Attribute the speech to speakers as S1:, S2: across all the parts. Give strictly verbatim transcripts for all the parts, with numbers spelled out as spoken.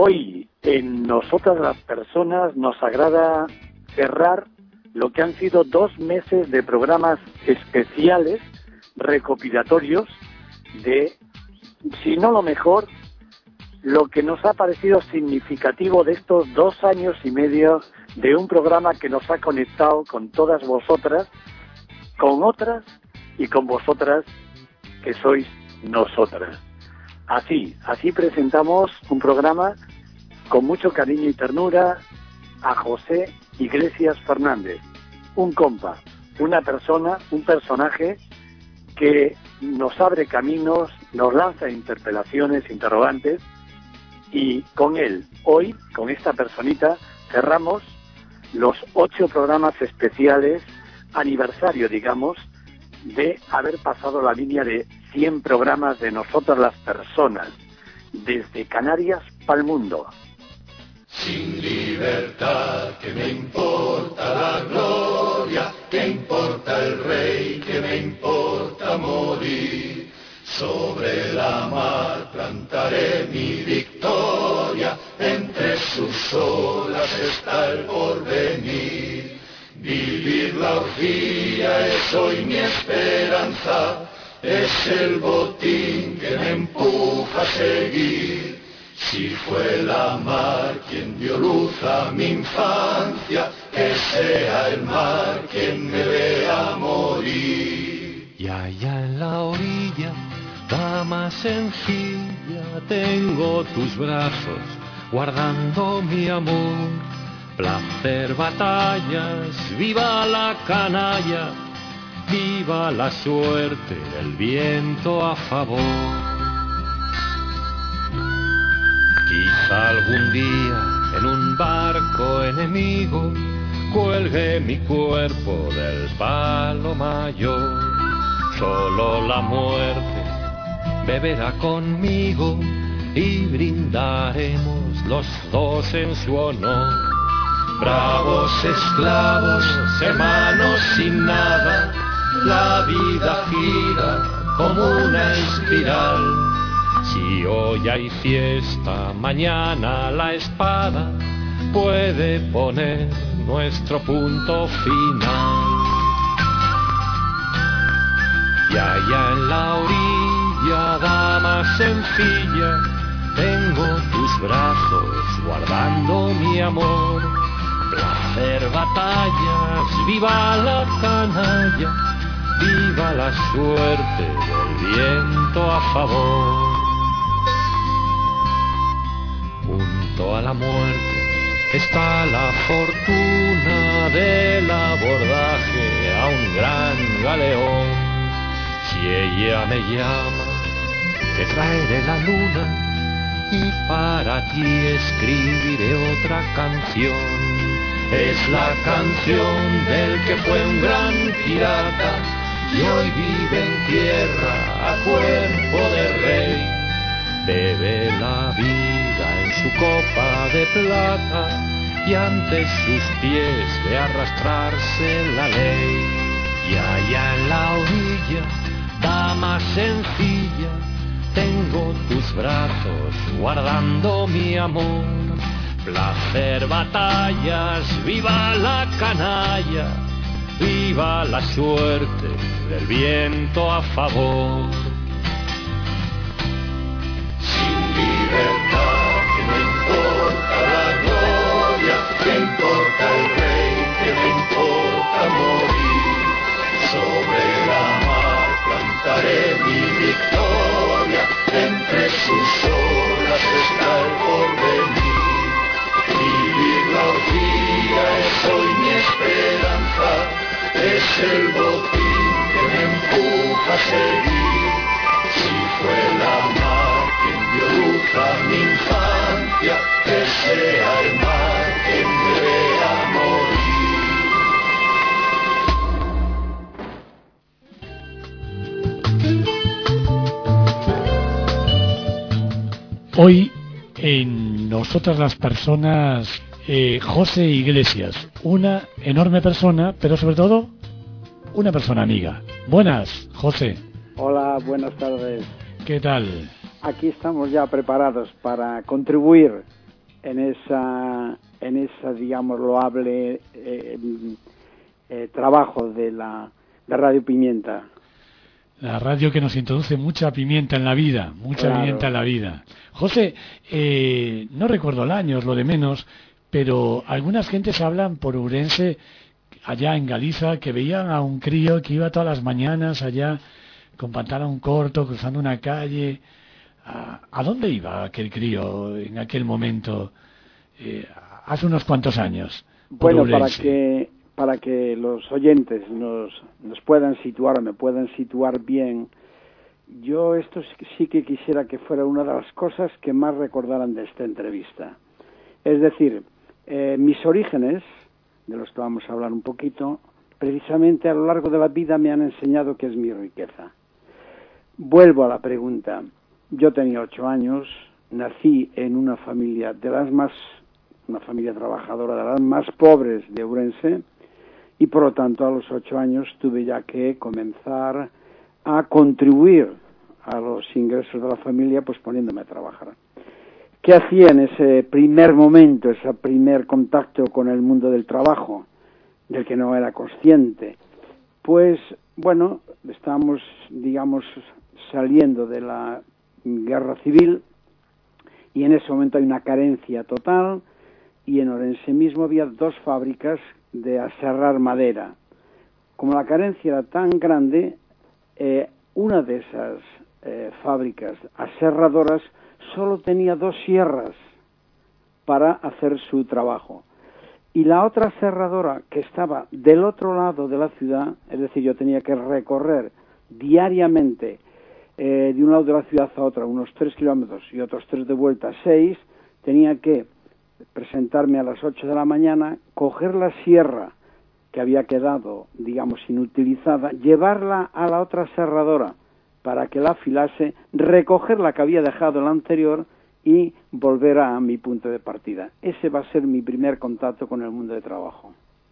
S1: Hoy, en Nosotras las Personas, nos agrada cerrar lo que han sido dos meses de programas especiales, recopilatorios, de, si no lo mejor, lo que nos ha parecido significativo de estos dos años y medio de un programa que nos ha conectado con todas vosotras, con otras y con vosotras que sois nosotras. Así, así presentamos un programa con mucho cariño y ternura a José Iglesias Fernández, un compa, una persona, un personaje que nos abre caminos, nos lanza interpelaciones, interrogantes, y con él, hoy, con esta personita, cerramos los ocho programas especiales, aniversario, digamos, de haber pasado la línea de cien programas de Nosotras las Personas, desde Canarias para el mundo.
S2: Sin libertad, ¿qué me importa la gloria? ¿Qué importa el rey? ¿Qué me importa morir? Sobre la mar plantaré mi victoria, entre sus olas está el porvenir. Vivir la orgía es hoy mi esperanza, es el botín que me empuja a seguir. Si fue la mar quien dio luz a mi infancia, que sea el mar quien me vea morir.
S3: Y allá en la orilla, dama sencilla, tengo tus brazos guardando mi amor. Placer, batallas, viva la canalla, viva la suerte, el viento a favor. Quizá algún día en un barco enemigo cuelgue mi cuerpo del palo mayor. Solo la muerte beberá conmigo y brindaremos los dos en su honor. Bravos esclavos, hermanos sin nada, la vida gira como una espiral. Si hoy hay fiesta, mañana la espada puede poner nuestro punto final. Y allá en la orilla, dama sencilla, tengo tus brazos guardando mi amor. Placer, batallas, viva la canalla, viva la suerte del viento a favor. Junto a la muerte está la fortuna del abordaje a un gran galeón. Si ella me llama, te traeré la luna y para ti escribiré otra canción. Es la canción del que fue un gran pirata y hoy vive en tierra a cuerpo de rey. Bebe la vida en su copa de plata y ante sus pies de arrastrarse la ley. Y allá en la orilla, dama sencilla, tengo tus brazos guardando mi amor. Placer, batallas, viva la canalla, viva la suerte del viento a favor.
S2: Sin libertad, ¿qué me importa la gloria? ¿Qué importa el rey? ¿Qué me importa morir? Sobre la mar plantaré mi victoria, entre sus olas está el porvenir. Vivir la orgía es hoy mi esperanza, es el botín que me empuja a seguir. Si fue la mar quien dio luz a mi infancia, que sea el mar quien me vea
S1: morir. Hoy, en Nosotras las Personas, eh, José Iglesias, una enorme persona, pero sobre todo una persona amiga. Buenas, José.
S4: Hola, buenas tardes.
S1: ¿Qué tal?
S4: Aquí estamos ya preparados para contribuir en esa, en esa digamos, loable eh, eh, trabajo de la de Radio Pimienta.
S5: La radio que nos introduce mucha pimienta en la vida, mucha
S4: Claro.
S5: pimienta en la vida. José, eh, no recuerdo el año, es lo de menos, pero algunas gentes hablan por Ourense, allá en Galiza, que veían a un crío que iba todas las mañanas allá con pantalón corto, cruzando una calle. ¿A, a dónde iba aquel crío en aquel momento, eh, hace unos cuantos años?
S4: Bueno, para que para que los oyentes nos, nos puedan situar o me puedan situar bien, yo esto sí que quisiera que fuera una de las cosas que más recordaran de esta entrevista. Es decir, eh, mis orígenes, de los que vamos a hablar un poquito, precisamente a lo largo de la vida me han enseñado que es mi riqueza. Vuelvo a la pregunta. Yo tenía ocho años, nací en una familia de las más, una familia trabajadora de las más pobres de Ourense, y por lo tanto a los ocho años tuve ya que comenzar a contribuir a los ingresos de la familia, pues poniéndome a trabajar. ¿Qué hacía en ese primer momento, ese primer contacto con el mundo del trabajo, del que no era consciente? Pues, bueno, estábamos, digamos, saliendo de la guerra civil, y en ese momento hay una carencia total, y en Ourense mismo había dos fábricas de aserrar madera. Como la carencia era tan grande, eh, una de esas eh, fábricas aserradoras solo tenía dos sierras para hacer su trabajo. Y la otra aserradora, que estaba del otro lado de la ciudad, es decir, yo tenía que recorrer diariamente eh, de un lado de la ciudad a otra unos tres kilómetros y otros tres de vuelta, seis, tenía que presentarme a las ocho de la mañana, coger la sierra que había quedado, digamos, inutilizada, llevarla a la otra aserradora para que la afilase, recoger la que había dejado la anterior y volver a mi punto de partida. Ese va a ser mi primer contacto con el mundo de trabajo.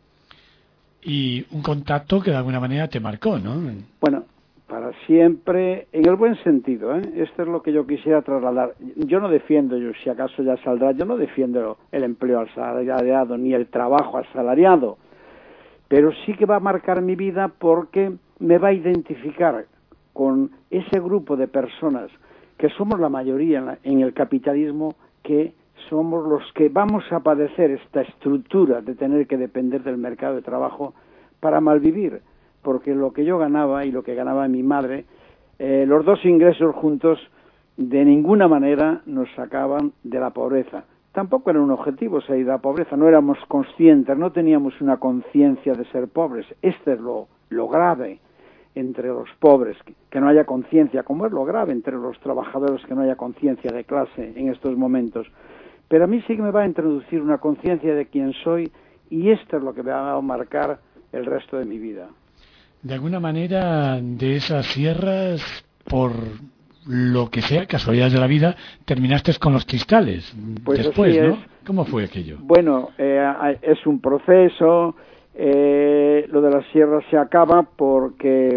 S5: Y un contacto que de alguna manera te marcó, ¿no?
S4: Bueno, para siempre, en el buen sentido, ¿eh? Esto es lo que yo quisiera trasladar. Yo no defiendo, yo si acaso ya saldrá, yo no defiendo el empleo asalariado ni el trabajo asalariado, pero sí que va a marcar mi vida porque me va a identificar con ese grupo de personas que somos la mayoría en, la, en el capitalismo, que somos los que vamos a padecer esta estructura de tener que depender del mercado de trabajo para malvivir, porque lo que yo ganaba y lo que ganaba mi madre, eh, los dos ingresos juntos de ninguna manera nos sacaban de la pobreza. Tampoco era un objetivo salir de la pobreza, no éramos conscientes, no teníamos una conciencia de ser pobres. Este es lo, lo grave entre los pobres, que, que no haya conciencia, como es lo grave entre los trabajadores, que no haya conciencia de clase en estos momentos. Pero a mí sí que me va a introducir una conciencia de quién soy, y esto es lo que me va a marcar el resto de mi vida.
S5: De alguna manera, de esas sierras, por lo que sea, casualidades de la vida, terminaste con los cristales.
S4: Pues
S5: después,
S4: así
S5: ¿no?
S4: es.
S5: ¿Cómo fue aquello?
S4: Bueno, eh, es un proceso. Eh, lo de las sierras se acaba porque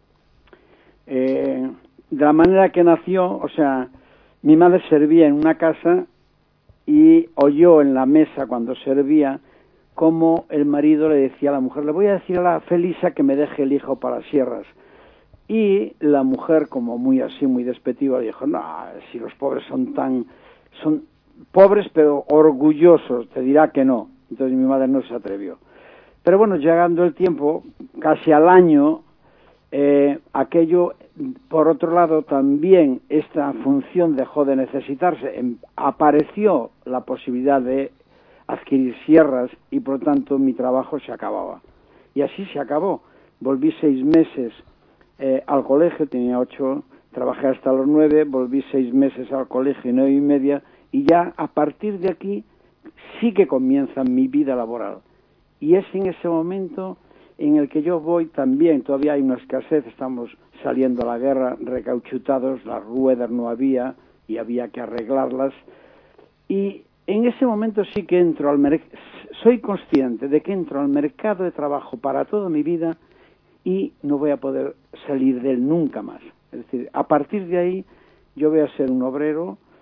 S4: eh, de la manera que nació, o sea, mi madre servía en una casa y oyó en la mesa cuando servía como el marido le decía a la mujer: le voy a decir a la Felisa que me deje el hijo para sierras. Y la mujer, como muy así, muy despectiva, dijo: no, si los pobres son tan, son pobres pero orgullosos, te dirá que no. Entonces mi madre no se atrevió. Pero bueno, llegando el tiempo, casi al año, eh, aquello, por otro lado, también esta función dejó de necesitarse. En, apareció la posibilidad de adquirir sierras y por lo tanto mi trabajo se acababa. Y así se acabó. Volví seis meses eh, al colegio, tenía ocho, trabajé hasta los nueve, volví seis meses al colegio, nueve y media, y ya a partir de aquí sí que comienza mi vida laboral. Y es en ese momento en el que yo voy también, todavía hay una escasez, estamos saliendo a la guerra recauchutados, las ruedas no había y había que arreglarlas, y en ese momento sí que entro al mercado, soy consciente de que entro al mercado de trabajo para toda mi vida y no voy a poder salir de él nunca más. Es decir, a partir de ahí yo voy a ser un obrero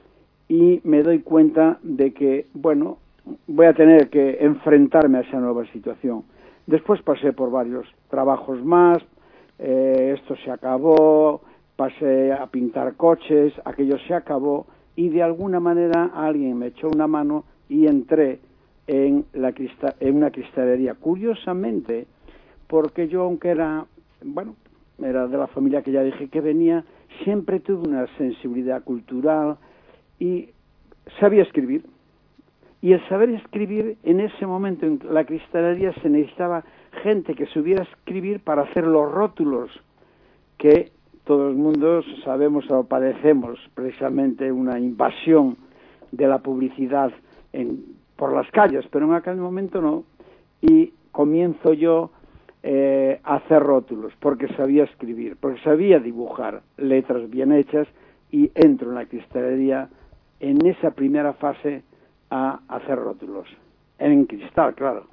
S4: y me doy cuenta de que, bueno, voy a tener que enfrentarme a esa nueva situación. Después pasé por varios trabajos más, eh, esto se acabó, pasé a pintar coches, aquello se acabó, y de alguna manera alguien me echó una mano y entré en, la cristal, en una cristalería. Curiosamente, porque yo, aunque era, bueno, era de la familia que ya dije que venía, siempre tuve una sensibilidad cultural y sabía escribir. Y el saber escribir, en ese momento en la cristalería se necesitaba gente que supiera escribir para hacer los rótulos que todo el mundo sabemos o padecemos, precisamente una invasión de la publicidad en, por las calles, pero en aquel momento no. Y comienzo yo eh, a hacer rótulos, porque sabía escribir, porque sabía dibujar letras bien hechas, y entro en la cristalería en esa primera fase a hacer rótulos, en cristal, claro.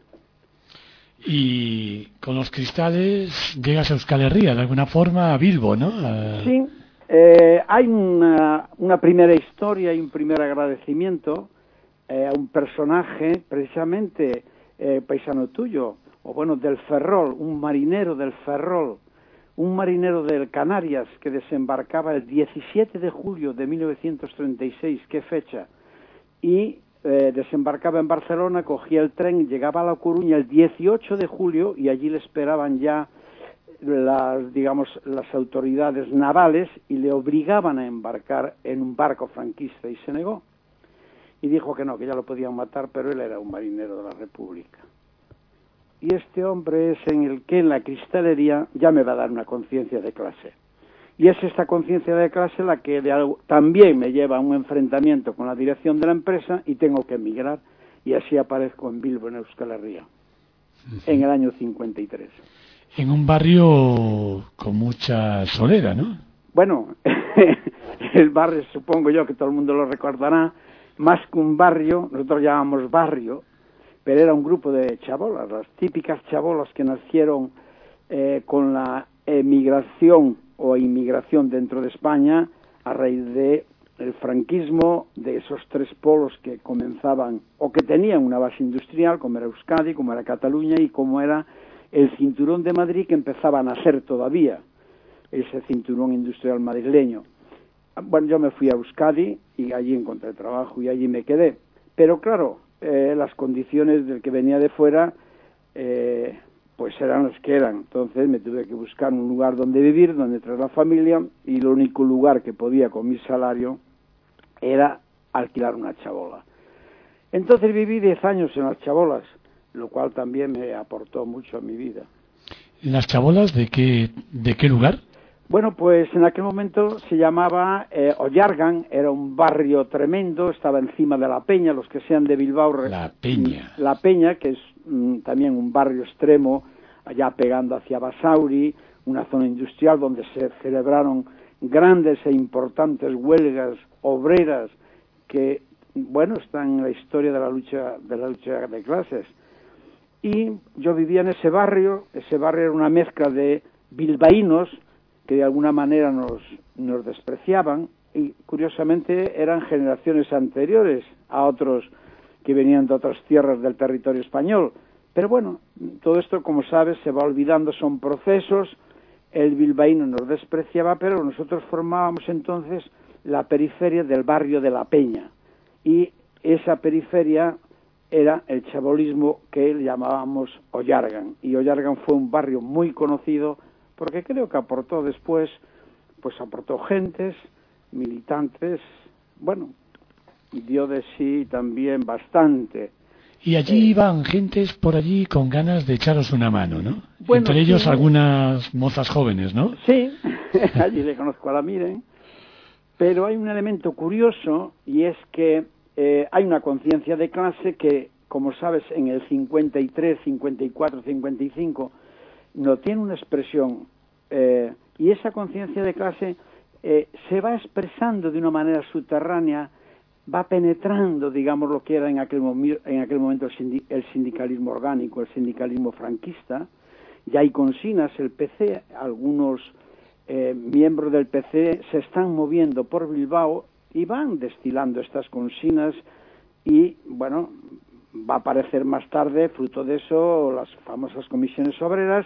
S5: Y con los cristales llegas a Euskal Herria, de alguna forma a Bilbo, ¿no? A...
S4: Sí, eh, hay una, una primera historia y un primer agradecimiento eh, a un personaje, precisamente eh, paisano tuyo, o bueno, del Ferrol, un marinero del Ferrol, un marinero del Canarias que desembarcaba el diecisiete de julio de mil novecientos treinta y seis, qué fecha, y eh, desembarcaba en Barcelona, cogía el tren, llegaba a La Coruña el dieciocho de julio y allí le esperaban ya las, digamos, las autoridades navales y le obligaban a embarcar en un barco franquista y se negó. Y dijo que no, que ya lo podían matar, pero él era un marinero de la República. Y este hombre es en el que en la cristalería ya me va a dar una conciencia de clase. Y es esta conciencia de clase la que de algo, también me lleva a un enfrentamiento con la dirección de la empresa y tengo que emigrar. Y así aparezco en Bilbo, en Euskal Herria, uh-huh, en el año cincuenta y tres.
S5: En un barrio con mucha solera, ¿no?
S4: Bueno, el barrio, supongo yo que todo el mundo lo recordará, más que un barrio, nosotros llamamos barrio, pero era un grupo de chabolas, las típicas chabolas que nacieron eh, con la emigración o inmigración dentro de España a raíz de el franquismo, de esos tres polos que comenzaban o que tenían una base industrial, como era Euskadi, como era Cataluña y como era el cinturón de Madrid, que empezaba a nacer todavía, ese cinturón industrial madrileño. Bueno, yo me fui a Euskadi y allí encontré trabajo y allí me quedé. Pero claro, eh, las condiciones del que venía de fuera eh, pues eran las que eran. Entonces me tuve que buscar un lugar donde vivir, donde traer la familia, y el único lugar que podía con mi salario era alquilar una chabola. Entonces viví diez años en las chabolas, lo cual también me aportó mucho a mi vida.
S5: ¿Las chabolas de qué, de qué lugar?
S4: Bueno, pues en aquel momento se llamaba eh, Ollargan, era un barrio tremendo, estaba encima de La Peña, los que sean de Bilbao.
S5: La Peña.
S4: La Peña, que es mm, también un barrio extremo, allá pegando hacia Basauri, una zona industrial donde se celebraron grandes e importantes huelgas obreras que, bueno, están en la historia de la lucha de la lucha de clases. Y yo vivía en ese barrio, ese barrio era una mezcla de bilbaínos que de alguna manera nos, nos despreciaban, y curiosamente eran generaciones anteriores a otros que venían de otras tierras del territorio español. Pero bueno, todo esto, como sabes, se va olvidando, son procesos. El bilbaíno nos despreciaba, pero nosotros formábamos entonces la periferia del barrio de La Peña, y esa periferia era el chabolismo que llamábamos Ollargan, y Ollargan fue un barrio muy conocido porque creo que aportó después, pues aportó gentes, militantes, bueno, dio de sí también bastante.
S5: Y allí eh, iban gentes por allí con ganas de echaros una mano, ¿no?
S4: Bueno,
S5: entre ellos
S4: sí,
S5: algunas mozas jóvenes, ¿no?
S4: Sí, allí le conozco a la Miren, pero hay un elemento curioso, y es que eh, hay una conciencia de clase que, como sabes, en el cincuenta y tres, cincuenta y cuatro, cincuenta y cinco... no tiene una expresión, eh, y esa conciencia de clase eh, se va expresando de una manera subterránea, va penetrando, digamos, lo que era en aquel, en aquel momento el sindicalismo orgánico, el sindicalismo franquista. Ya hay consignas, el P C, algunos eh, miembros del P C se están moviendo por Bilbao, y van destilando estas consignas y, bueno, va a aparecer más tarde, fruto de eso, las famosas comisiones obreras.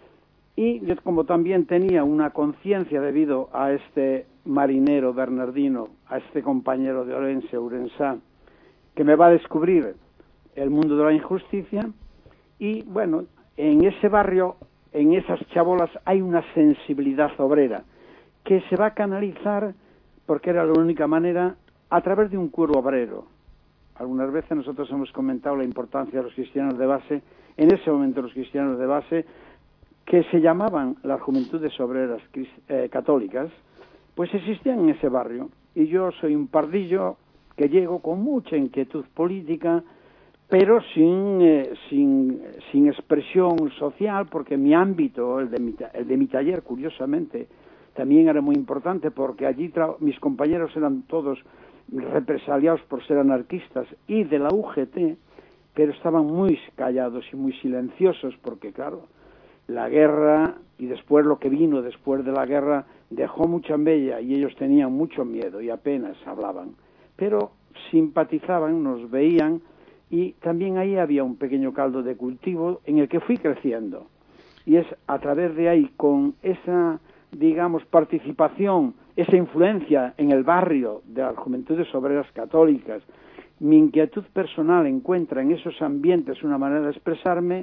S4: Y yo, como también tenía una conciencia debido a este marinero bernardino, a este compañero de Orense, Ourensá, que me va a descubrir el mundo de la injusticia, y bueno, en ese barrio, en esas chabolas, hay una sensibilidad obrera que se va a canalizar, porque era la única manera, a través de un coro obrero. Algunas veces nosotros hemos comentado la importancia de los cristianos de base, en ese momento los cristianos de base, que se llamaban las juventudes obreras eh, católicas, pues existían en ese barrio. Y yo soy un pardillo que llego con mucha inquietud política, pero sin, eh, sin, sin expresión social, porque mi ámbito, el de mi, el de mi taller, curiosamente, también era muy importante, porque allí mis compañeros eran todos represaliados por ser anarquistas y de la U G T, pero estaban muy callados y muy silenciosos, porque claro, la guerra y después lo que vino después de la guerra dejó mucha mella y ellos tenían mucho miedo y apenas hablaban, pero simpatizaban, nos veían, y también ahí había un pequeño caldo de cultivo en el que fui creciendo, y es a través de ahí, con esa, digamos, participación, esa influencia en el barrio de las juventudes obreras católicas, mi inquietud personal encuentra en esos ambientes una manera de expresarme,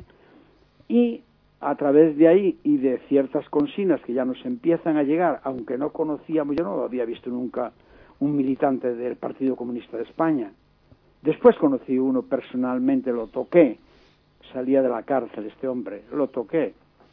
S4: y a través de ahí y de ciertas consignas que ya nos empiezan a llegar, aunque no conocíamos, yo no había visto nunca un militante del Partido Comunista de España. Después conocí uno personalmente, lo toqué, salía de la cárcel este hombre, lo toqué.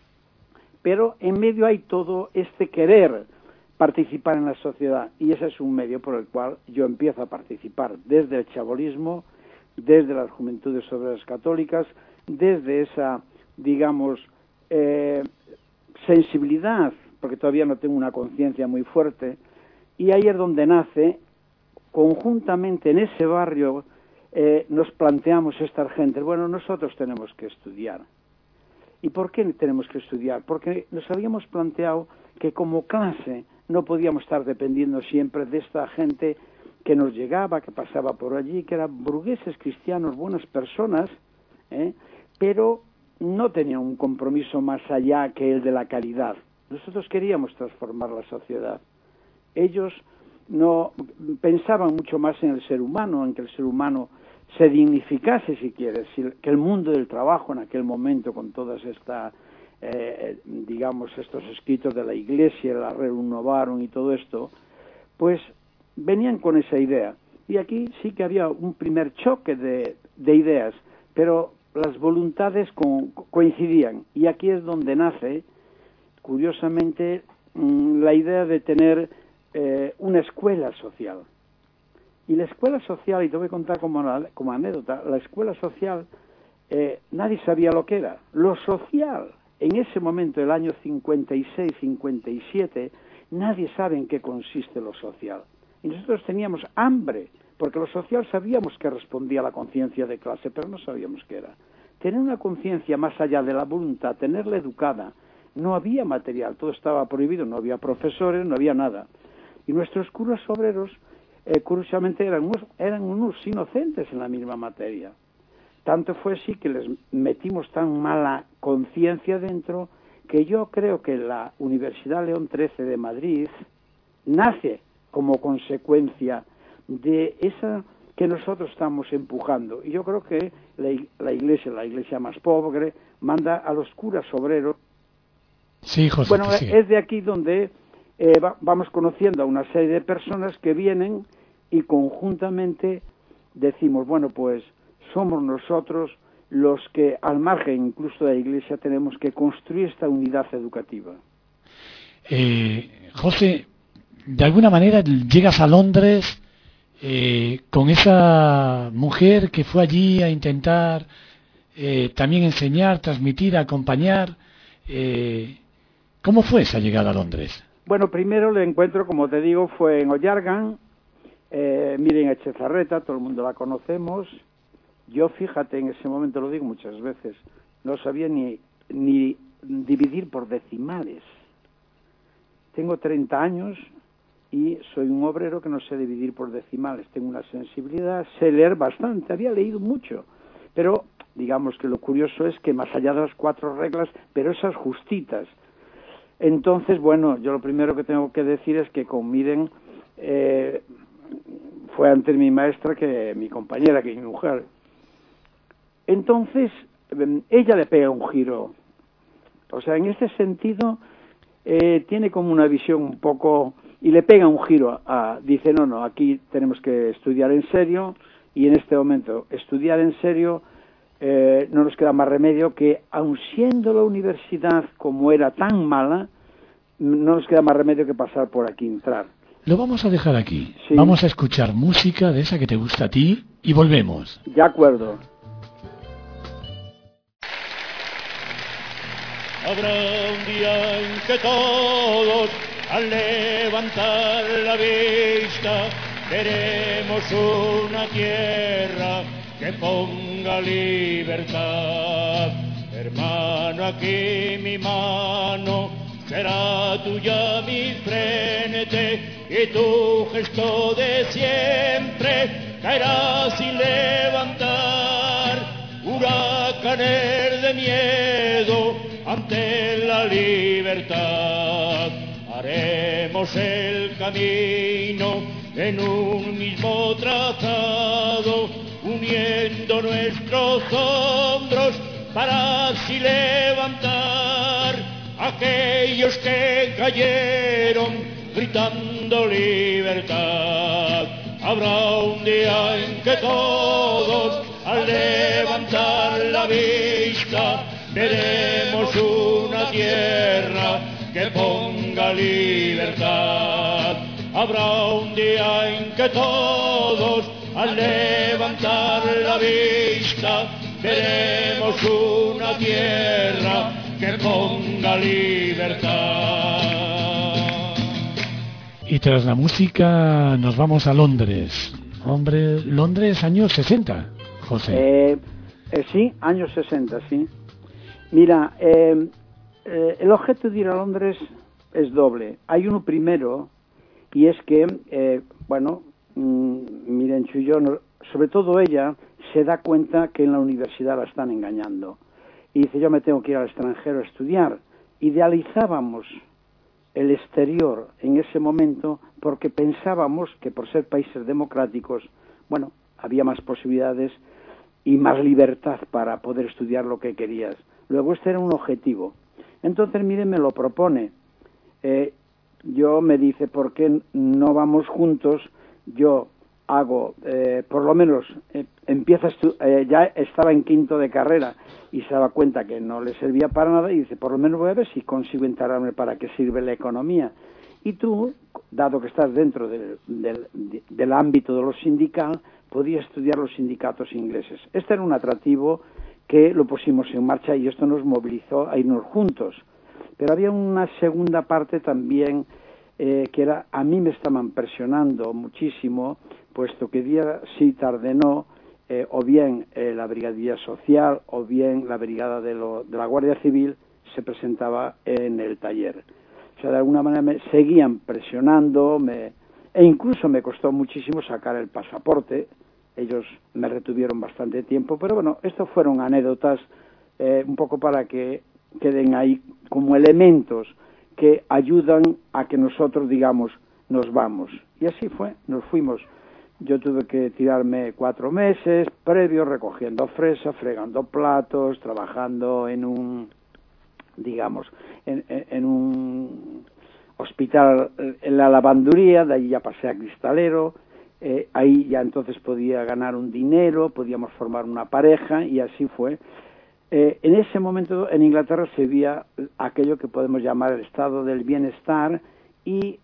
S4: Pero en medio hay todo este querer participar en la sociedad, y ese es un medio por el cual yo empiezo a participar, desde el chabolismo, desde las juventudes obreras católicas, desde esa, digamos, eh, sensibilidad, porque todavía no tengo una conciencia muy fuerte, y ahí es donde nace, conjuntamente en ese barrio, eh, nos planteamos estas gentes, bueno, nosotros tenemos que estudiar. ¿Y por qué tenemos que estudiar? Porque nos habíamos planteado que como clase no podíamos estar dependiendo siempre de esta gente que nos llegaba, que pasaba por allí, que eran burgueses cristianos, buenas personas, ¿eh? pero no tenían un compromiso más allá que el de la caridad. Nosotros queríamos transformar la sociedad. Ellos no pensaban mucho más en el ser humano, en que el ser humano se dignificase, si quieres, que el mundo del trabajo en aquel momento, con todas estas, eh, digamos, estos escritos de la Iglesia, la Rerum Novarum y todo esto, pues venían con esa idea. Y aquí sí que había un primer choque de, de ideas, pero las voluntades co coincidían. Y aquí es donde nace, curiosamente, la idea de tener eh, una escuela social. Y la escuela social, y te voy a contar como, como anécdota, la escuela social, eh, nadie sabía lo que era. Lo social, en ese momento, el año cincuenta y seis, cincuenta y siete, nadie sabe en qué consiste lo social. Y nosotros teníamos hambre, porque lo social sabíamos que respondía a la conciencia de clase, pero no sabíamos qué era. Tener una conciencia más allá de la voluntad, tenerla educada, no había material, todo estaba prohibido, no había profesores, no había nada. Y nuestros curas obreros, eh, curiosamente, eran unos, eran unos inocentes en la misma materia. Tanto fue así que les metimos tan mala conciencia dentro, que yo creo que la Universidad León trece de Madrid nace como consecuencia de esa que nosotros estamos empujando. Y yo creo que la, la iglesia, la iglesia más pobre, manda a los curas obreros.
S5: Sí, José,
S4: bueno,
S5: sí.
S4: Es de aquí donde eh, va, vamos conociendo a una serie de personas que vienen y conjuntamente decimos, bueno, pues somos nosotros los que, al margen incluso de la iglesia, tenemos que construir esta unidad educativa.
S5: Eh, José, de alguna manera llegas a Londres eh, con esa mujer que fue allí a intentar eh, también enseñar, transmitir, acompañar. Eh, ¿Cómo fue esa llegada a Londres?
S4: Bueno, primero el encuentro, como te digo, fue en Ollargan, eh, Miren Echezarreta, todo el mundo la conocemos. Yo, fíjate, en ese momento, lo digo muchas veces, no sabía ni, ni dividir por decimales. Tengo treinta años y soy un obrero que no sé dividir por decimales, tengo una sensibilidad, sé leer bastante, había leído mucho, pero digamos que lo curioso es que más allá de las cuatro reglas, pero esas justitas. Entonces, bueno, yo lo primero que tengo que decir es que con Miren eh, fue antes mi maestra que mi compañera, que mi mujer. Entonces, ella le pega un giro. O sea, en este sentido, eh, tiene como una visión un poco... Y le pega un giro a... Dice, no, no, aquí tenemos que estudiar en serio, y en este momento estudiar en serio eh, no nos queda más remedio que, aun siendo la universidad como era tan mala, no nos queda más remedio que pasar por aquí, entrar.
S5: Lo vamos a dejar aquí.
S4: Sí.
S5: Vamos a escuchar música de esa que te gusta a ti y volvemos.
S4: De acuerdo.
S3: Habrá un día en que todos, al levantar la vista, veremos una tierra que ponga libertad. Hermano, aquí mi mano será tuya mi frente, y tu gesto de siempre caerá sin levantar huracanes de miedo ante la libertad. Haremos el camino en un mismo trazado, uniendo nuestros hombros para así levantar aquellos que cayeron gritando libertad. Habrá un día en que todos, al levantar la vista, veremos una tierra que ponga libertad. Habrá un día en que todos, al levantar la vista, veremos una tierra que ponga libertad.
S5: Y tras la música nos vamos a Londres. Hombre, Londres años sesenta, José.
S4: Eh, eh, sí, años sesenta, sí. Mira, eh, eh, el objeto de ir a Londres es doble. Hay uno primero, y es que, eh, bueno, mmm, miren, Chuyó, sobre todo ella, se da cuenta que en la universidad la están engañando. Y dice, yo me tengo que ir al extranjero a estudiar. Idealizábamos el exterior en ese momento porque pensábamos que por ser países democráticos, bueno, había más posibilidades y más libertad para poder estudiar lo que querías. Luego este era un objetivo. Entonces, miren, me lo propone. Eh, yo me dice, ¿por qué no vamos juntos? Yo hago, eh, por lo menos, eh, empieza eh, ya estaba en quinto de carrera y se daba cuenta que no le servía para nada y dice, por lo menos voy a ver si consigo enterarme para qué sirve la economía. Y tú, dado que estás dentro del, del, del ámbito de lo sindical, podías estudiar los sindicatos ingleses. Este era un atractivo que lo pusimos en marcha y esto nos movilizó a irnos juntos. Pero había una segunda parte también eh, que era, a mí me estaban presionando muchísimo, puesto que día sí, tarde no, eh, o bien eh, la Brigadía Social o bien la Brigada de, lo, de la Guardia Civil se presentaba en el taller. O sea, de alguna manera me seguían presionando, me, e incluso me costó muchísimo sacar el pasaporte. Ellos me retuvieron bastante tiempo, pero bueno, estas fueron anécdotas eh, un poco para que queden ahí como elementos que ayudan a que nosotros, digamos, nos vamos. Y así fue, nos fuimos. Yo tuve que tirarme cuatro meses previos recogiendo fresa, fregando platos, trabajando en un, digamos, en, en, en un hospital, en la lavandería, de ahí ya pasé a cristalero. Eh, ahí ya entonces podía ganar un dinero, podíamos formar una pareja y así fue. Eh, en ese momento en Inglaterra se veía aquello que podemos llamar el estado del bienestar y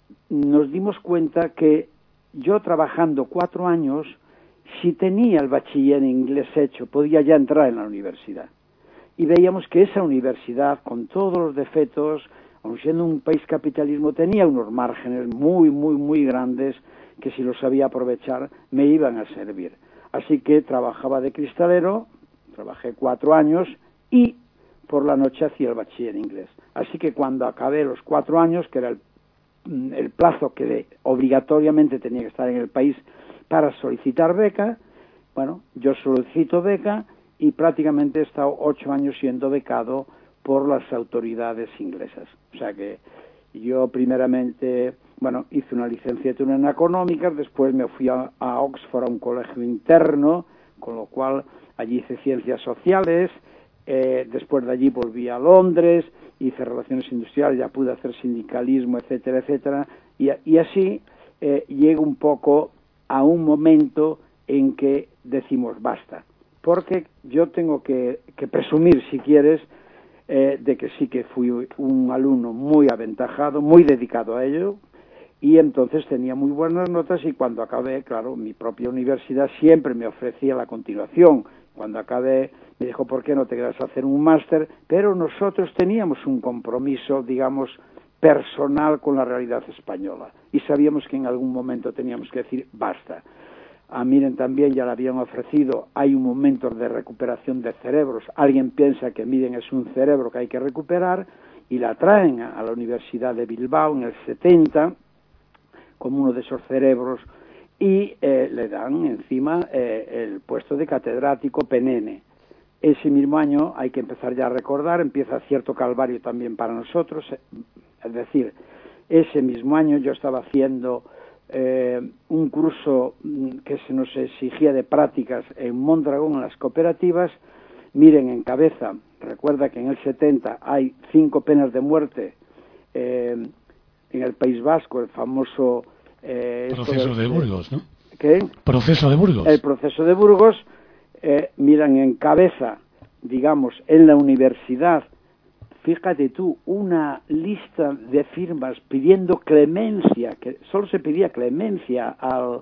S4: nos dimos cuenta que yo trabajando cuatro años, si tenía el bachiller en inglés hecho, podía ya entrar en la universidad. Y veíamos que esa universidad, con todos los defectos, aun siendo un país capitalismo, tenía unos márgenes muy, muy, muy grandes que si los sabía aprovechar me iban a servir. Así que trabajaba de cristalero, trabajé cuatro años y por la noche hacía el bachiller en inglés. Así que cuando acabé los cuatro años, que era el el plazo que de, obligatoriamente tenía que estar en el país para solicitar beca. Bueno, yo solicito beca y prácticamente he estado ocho años siendo becado por las autoridades inglesas. O sea que yo primeramente, bueno, hice una licenciatura en económicas, después me fui a, a Oxford a un colegio interno, con lo cual allí hice ciencias sociales, eh, después de allí volví a Londres, hice relaciones industriales, ya pude hacer sindicalismo, etcétera, etcétera, y, y así eh, llego un poco a un momento en que decimos basta, porque yo tengo que, que presumir, si quieres, eh, de que sí que fui un alumno muy aventajado, muy dedicado a ello, y entonces tenía muy buenas notas, y cuando acabé, claro, mi propia universidad siempre me ofrecía la continuación. Cuando acabé me dijo, ¿por qué no te quedas a hacer un máster? Pero nosotros teníamos un compromiso, digamos, personal con la realidad española, y sabíamos que en algún momento teníamos que decir basta. A Miren también ya le habían ofrecido, hay un momento de recuperación de cerebros, alguien piensa que Miren es un cerebro que hay que recuperar, y la traen a la Universidad de Bilbao en el setenta, como uno de esos cerebros, y eh, le dan encima eh, el puesto de catedrático Penene. Ese mismo año, hay que empezar ya a recordar, empieza cierto calvario también para nosotros, es decir, ese mismo año yo estaba haciendo eh, un curso que se nos exigía de prácticas en Mondragón, en las cooperativas. Miren, en cabeza, recuerda que en el setenta hay cinco penas de muerte eh, en el País Vasco, el famoso...
S5: Eh, proceso de, de Burgos, ¿no?
S4: ¿Qué?
S5: Proceso de Burgos.
S4: El proceso de Burgos, eh, miran en cabeza, digamos, en la universidad, fíjate tú, una lista de firmas pidiendo clemencia, que solo se pedía clemencia al,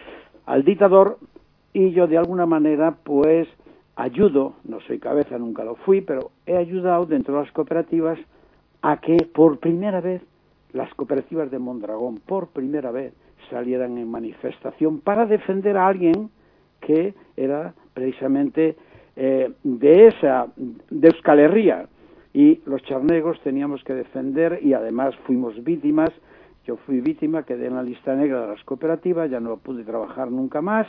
S4: al dictador, y yo de alguna manera, pues, ayudo, no soy cabeza, nunca lo fui, pero he ayudado dentro de las cooperativas a que por primera vez las cooperativas de Mondragón, por primera vez, salieran en manifestación para defender a alguien que era precisamente eh, de esa, de Euskal Herria, y los charnegos teníamos que defender, y además fuimos víctimas. Yo fui víctima, quedé en la lista negra de las cooperativas, ya no pude trabajar nunca más,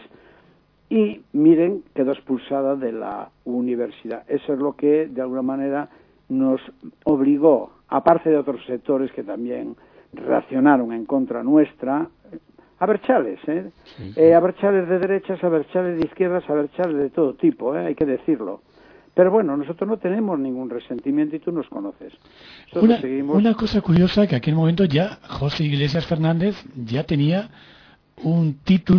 S4: y Miren quedó expulsada de la universidad. Eso es lo que de alguna manera nos obligó, aparte de otros sectores que también reaccionaron en contra nuestra, abertzales, ¿eh? Sí, sí. eh abertzales de derechas, abertzales de izquierdas, abertzales de todo tipo, ¿eh? Hay que decirlo. Pero bueno, nosotros no tenemos ningún resentimiento, y tú nos conoces.
S5: Una, seguimos... una cosa curiosa, que en aquel momento ya José Iglesias Fernández ya tenía un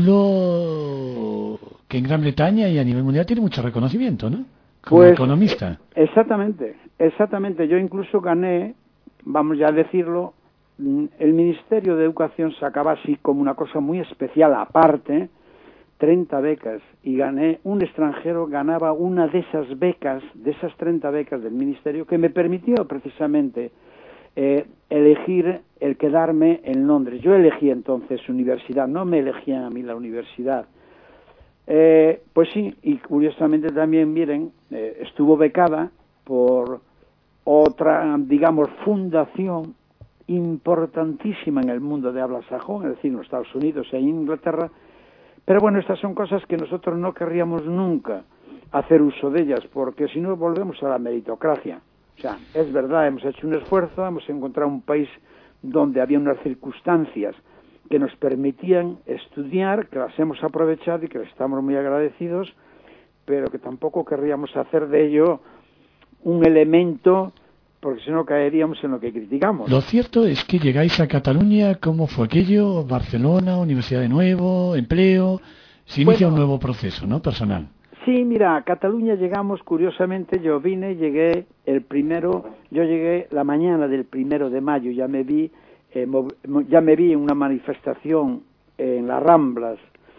S5: título que en Gran Bretaña y a nivel mundial tiene mucho reconocimiento, ¿no? Como
S4: pues,
S5: economista.
S4: Exactamente, exactamente. Yo incluso gané, vamos ya a decirlo, el Ministerio de Educación sacaba así como una cosa muy especial aparte, treinta becas, y gané, un extranjero ganaba una de esas becas, de esas treinta becas del Ministerio, que me permitió precisamente eh, elegir el quedarme en Londres. Yo elegí entonces universidad, no me elegían a mí la universidad. Eh, pues sí, y curiosamente también, miren, eh, estuvo becada por otra, digamos, fundación importantísima en el mundo de habla sajón, es decir, en los Estados Unidos e Inglaterra. Pero bueno, estas son cosas que nosotros no querríamos nunca hacer uso de ellas, porque si no volvemos a la meritocracia. O sea, es verdad, hemos hecho un esfuerzo, hemos encontrado un país donde había unas circunstancias que nos permitían estudiar, que las hemos aprovechado y que les estamos muy agradecidos, pero que tampoco querríamos hacer de ello un elemento, porque si no caeríamos en lo que criticamos.
S5: Lo cierto es que llegáis a Cataluña, ¿cómo fue aquello? Barcelona, Universidad de Nuevo, empleo, se inicia bueno, un nuevo proceso, ¿no? Personal.
S4: Sí, mira, a Cataluña llegamos, curiosamente, yo vine, llegué el primero, yo llegué la mañana del primero de mayo, ya me vi, eh, ya me vi en una manifestación en las Ramblas,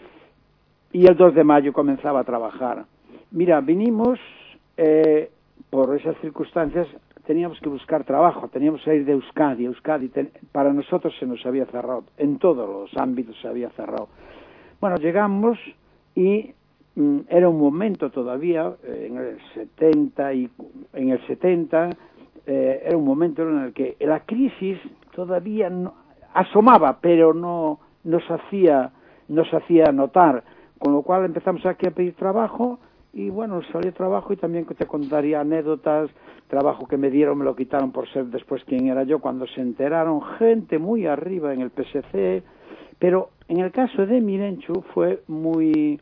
S4: y el dos de mayo comenzaba a trabajar. Mira, vinimos, eh, por esas circunstancias, teníamos que buscar trabajo, teníamos que ir de Euskadi. Euskadi ten, para nosotros se nos había cerrado, en todos los ámbitos se había cerrado. Bueno, llegamos y mm, era un momento todavía, eh, en el setenta, y, en el setenta eh, era un momento en el que la crisis todavía no, asomaba, pero no nos hacía, nos hacía notar, con lo cual empezamos aquí a pedir trabajo, y bueno, salió trabajo, y también te contaría anécdotas, trabajo que me dieron, me lo quitaron por ser después quién era yo, cuando se enteraron, gente muy arriba en el P S C, pero en el caso de Mirenchu fue muy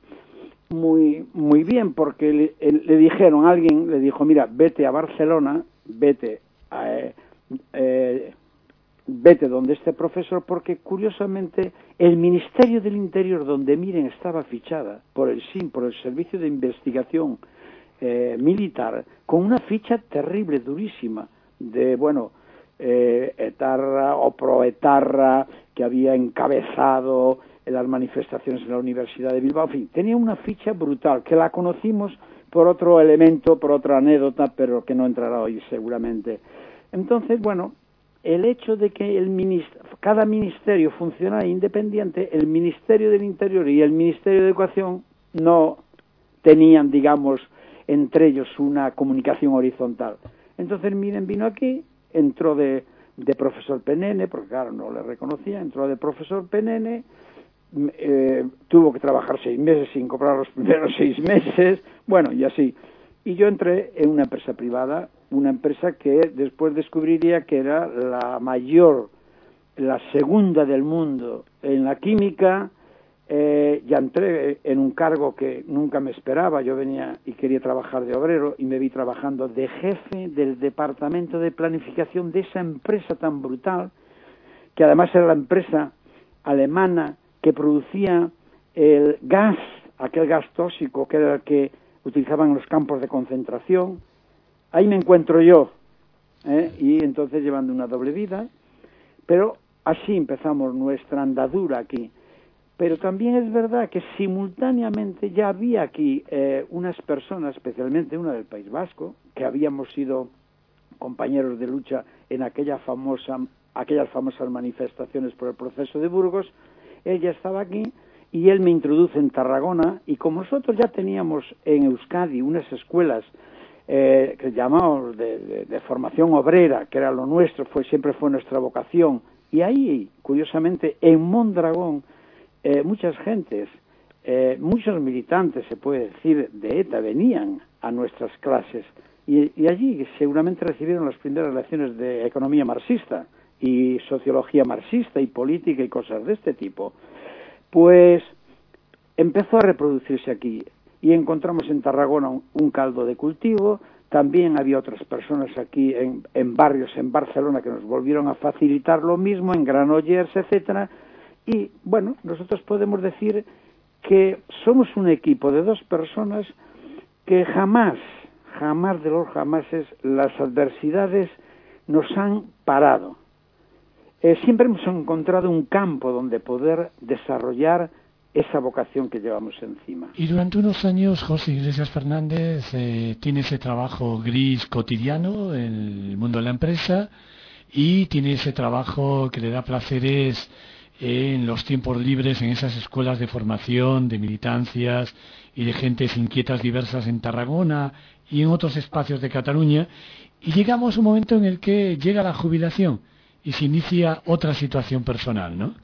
S4: muy muy bien, porque le, le dijeron, alguien le dijo, mira, vete a Barcelona, vete a, eh, eh, vete donde este profesor, porque curiosamente el Ministerio del Interior, donde Miren estaba fichada por el S I M, por el Servicio de Investigación eh, Militar, con una ficha terrible, durísima, de, bueno, eh, etarra o proetarra, que había encabezado en las manifestaciones en la Universidad de Bilbao, en fin, tenía una ficha brutal, que la conocimos por otro elemento, por otra anécdota, pero que no entrará hoy seguramente. Entonces, bueno, el hecho de que el minist- cada ministerio funcionara independiente, el Ministerio del Interior y el Ministerio de Educación no tenían, digamos, entre ellos una comunicación horizontal. Entonces Miren vino aquí, entró de, de profesor P N N, porque claro, no le reconocía, entró de profesor P N N, eh, tuvo que trabajar seis meses sin cobrar los primeros seis meses, bueno, y así. Y yo entré en una empresa privada, una empresa que después descubriría que era la mayor, la segunda del mundo en la química. Eh, ya entré en un cargo que nunca me esperaba, yo venía y quería trabajar de obrero, y me vi trabajando de jefe del departamento de planificación de esa empresa tan brutal, que además era la empresa alemana que producía el gas, aquel gas tóxico que era el que utilizaban en los campos de concentración. Ahí me encuentro yo, ¿eh? Y entonces llevando una doble vida, pero así empezamos nuestra andadura aquí. Pero también es verdad que simultáneamente ya había aquí eh, unas personas, especialmente una del País Vasco, que habíamos sido compañeros de lucha en aquella famosa, aquellas famosas manifestaciones por el proceso de Burgos. Él ya estaba aquí y él me introduce en Tarragona, y como nosotros ya teníamos en Euskadi unas escuelas eh, que llamamos de, de, de formación obrera, que era lo nuestro, fue siempre fue nuestra vocación, y ahí, curiosamente, en Mondragón, eh, muchas gentes, eh, muchos militantes, se puede decir, de ETA venían a nuestras clases, y, y allí seguramente recibieron las primeras lecciones de economía marxista y sociología marxista y política y cosas de este tipo. Pues empezó a reproducirse aquí, y encontramos en Tarragona un, un caldo de cultivo. También había otras personas aquí en, en barrios en Barcelona que nos volvieron a facilitar lo mismo, en Granollers, etcétera. Y bueno, nosotros podemos decir que somos un equipo de dos personas que jamás, jamás de los jamases, las adversidades nos han parado. Eh, siempre hemos encontrado un campo donde poder desarrollar esa vocación que llevamos encima.
S5: Y durante unos años José Iglesias Fernández eh, tiene ese trabajo gris cotidiano en el mundo de la empresa, y tiene ese trabajo que le da placeres en los tiempos libres en esas escuelas de formación, de militancias y de gentes inquietas diversas en Tarragona y en otros espacios de Cataluña. Y llegamos a un momento en el que llega la jubilación y se inicia otra situación personal, ¿no?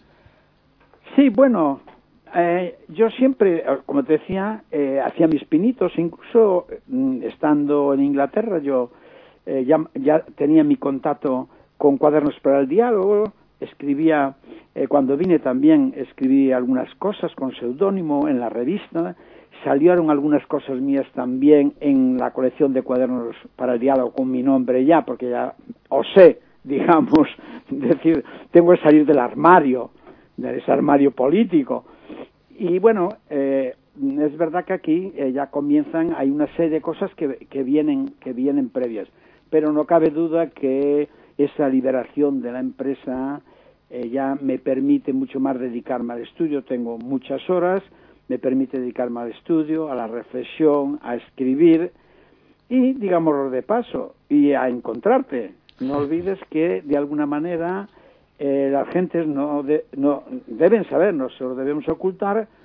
S4: Sí, bueno, eh, yo siempre, como te decía, eh, hacía mis pinitos, incluso mm, estando en Inglaterra, yo eh, ya, ya tenía mi contacto con Cuadernos para el Diálogo, escribía, eh, cuando vine también escribí algunas cosas con seudónimo en la revista, salieron algunas cosas mías también en la colección de Cuadernos para el Diálogo con mi nombre ya, porque ya osé, digamos, decir, tengo que salir del armario, de ese armario político. Y bueno, eh, es verdad que aquí eh, ya comienzan, hay una serie de cosas que, que vienen que vienen previas, pero no cabe duda que esa liberación de la empresa eh, ya me permite mucho más dedicarme al estudio. Tengo muchas horas, me permite dedicarme al estudio, a la reflexión, a escribir y, digámoslo de paso, y a encontrarte. No olvides que, de alguna manera, eh, las gentes no, de, no deben saber, no se lo debemos ocultar,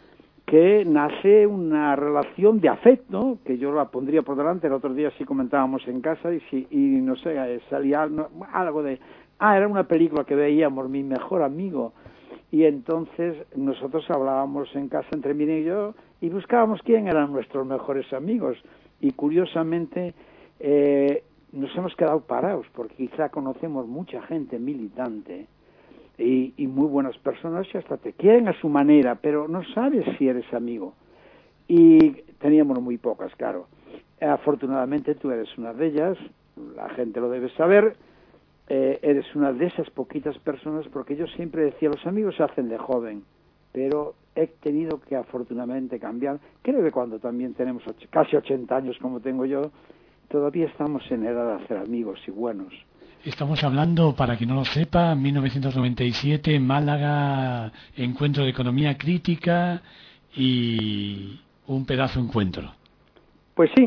S4: que nace una relación de afecto, que yo la pondría por delante. El otro día sí comentábamos en casa y, sí, y no sé, salía no, algo de, ah, era una película que veíamos, Mi mejor amigo, y entonces nosotros hablábamos en casa entre Miriam y yo y buscábamos quién eran nuestros mejores amigos, y curiosamente eh, nos hemos quedado parados, porque quizá conocemos mucha gente militante y, y muy buenas personas que hasta te quieren a su manera, pero no sabes si eres amigo. Y teníamos muy pocas, claro. Afortunadamente tú eres una de ellas, la gente lo debe saber, eh, eres una de esas poquitas personas, porque yo siempre decía, los amigos se hacen de joven, pero he tenido que afortunadamente cambiar. Creo que cuando también tenemos och- casi ochenta años como tengo yo, todavía estamos en edad de hacer amigos y buenos.
S5: Estamos hablando, para quien no lo sepa, mil novecientos noventa y siete, Málaga, encuentro de economía crítica y un pedazo encuentro.
S4: Pues sí,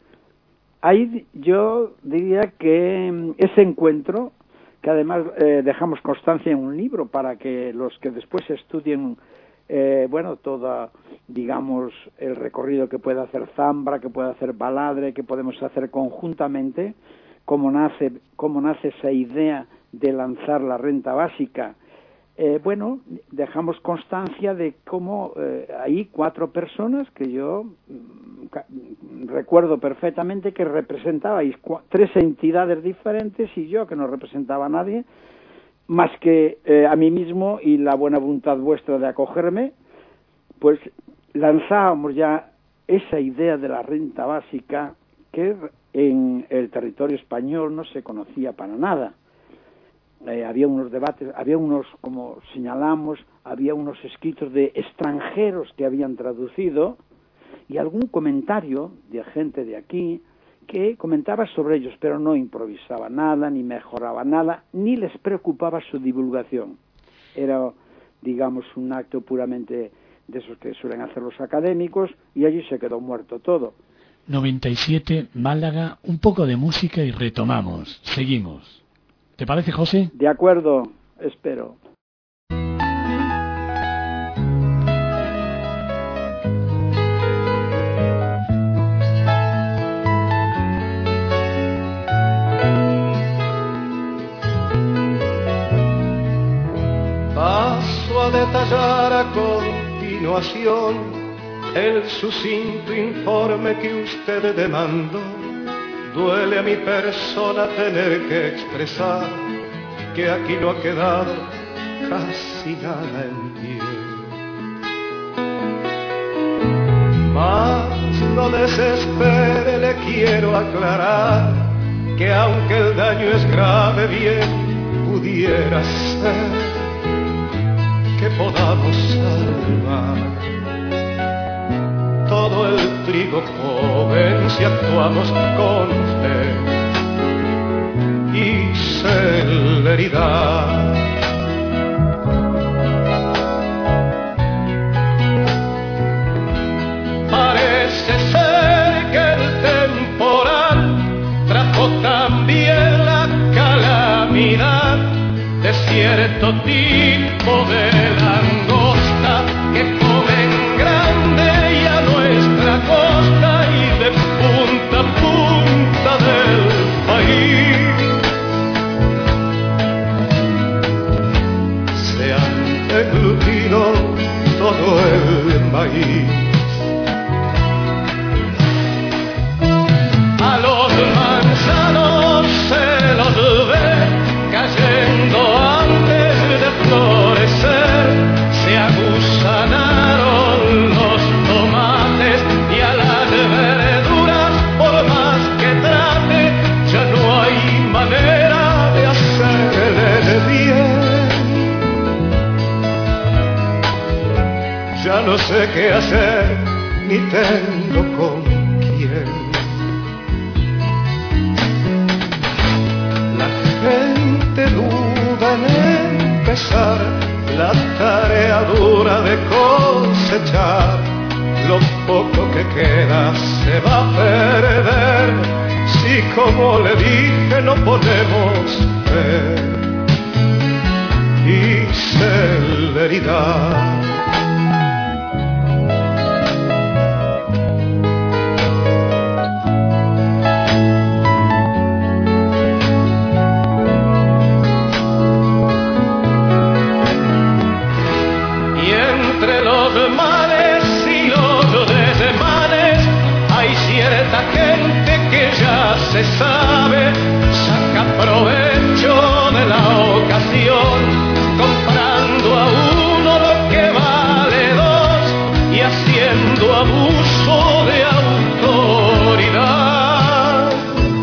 S4: ahí yo diría que ese encuentro, que además eh, dejamos constancia en un libro para que los que después estudien, eh, bueno, toda, digamos, el recorrido que puede hacer Zambra, que puede hacer Baladre, que podemos hacer conjuntamente, cómo nace, cómo nace esa idea de lanzar la renta básica. Eh, bueno, dejamos constancia de cómo eh, hay cuatro personas que yo mm, ca- recuerdo perfectamente que representabais cua- tres entidades diferentes, y yo que no representaba a nadie más que eh, a mí mismo y la buena voluntad vuestra de acogerme, pues lanzábamos ya esa idea de la renta básica que en el territorio español no se conocía para nada. Eh, había unos debates, había unos, como señalamos, había unos escritos de extranjeros que habían traducido y algún comentario de gente de aquí que comentaba sobre ellos, pero no improvisaba nada, ni mejoraba nada, ni les preocupaba su divulgación. Era, digamos, un acto puramente de esos que suelen hacer los académicos, y allí se quedó muerto todo.
S5: noventa y siete, Málaga, un poco de música y retomamos. Seguimos. ¿Te parece, José?
S4: De acuerdo, espero.
S2: Paso a detallar a continuación el sucinto informe que usted demandó. Duele a mi persona tener que expresar que aquí no ha quedado casi nada en pie. Mas no desespere, le quiero aclarar que aunque el daño es grave, bien pudiera ser que podamos salvar todo el trigo joven si actuamos con fe y celeridad. Parece ser que el temporal trajo también la calamidad de cierto tipo de langosta que comen grande y a nuestra costa y de punta a punta del país. Se aglutinó todo el maíz. A los manzanos se los ve cayendo antes de florecer. Se aguzanaron los tomates y a las verduras, por más que trate, ya no hay manera de hacerle bien. Ya no sé qué hacer, ni tengo con quién. La gente duda en empezar la tarea dura de cosechar. Lo poco que queda se va a perder si, como le dije, no ponemos fe y celeridad. se sabe, saca provecho de la ocasión, comprando a uno lo que vale dos y haciendo abuso de autoridad.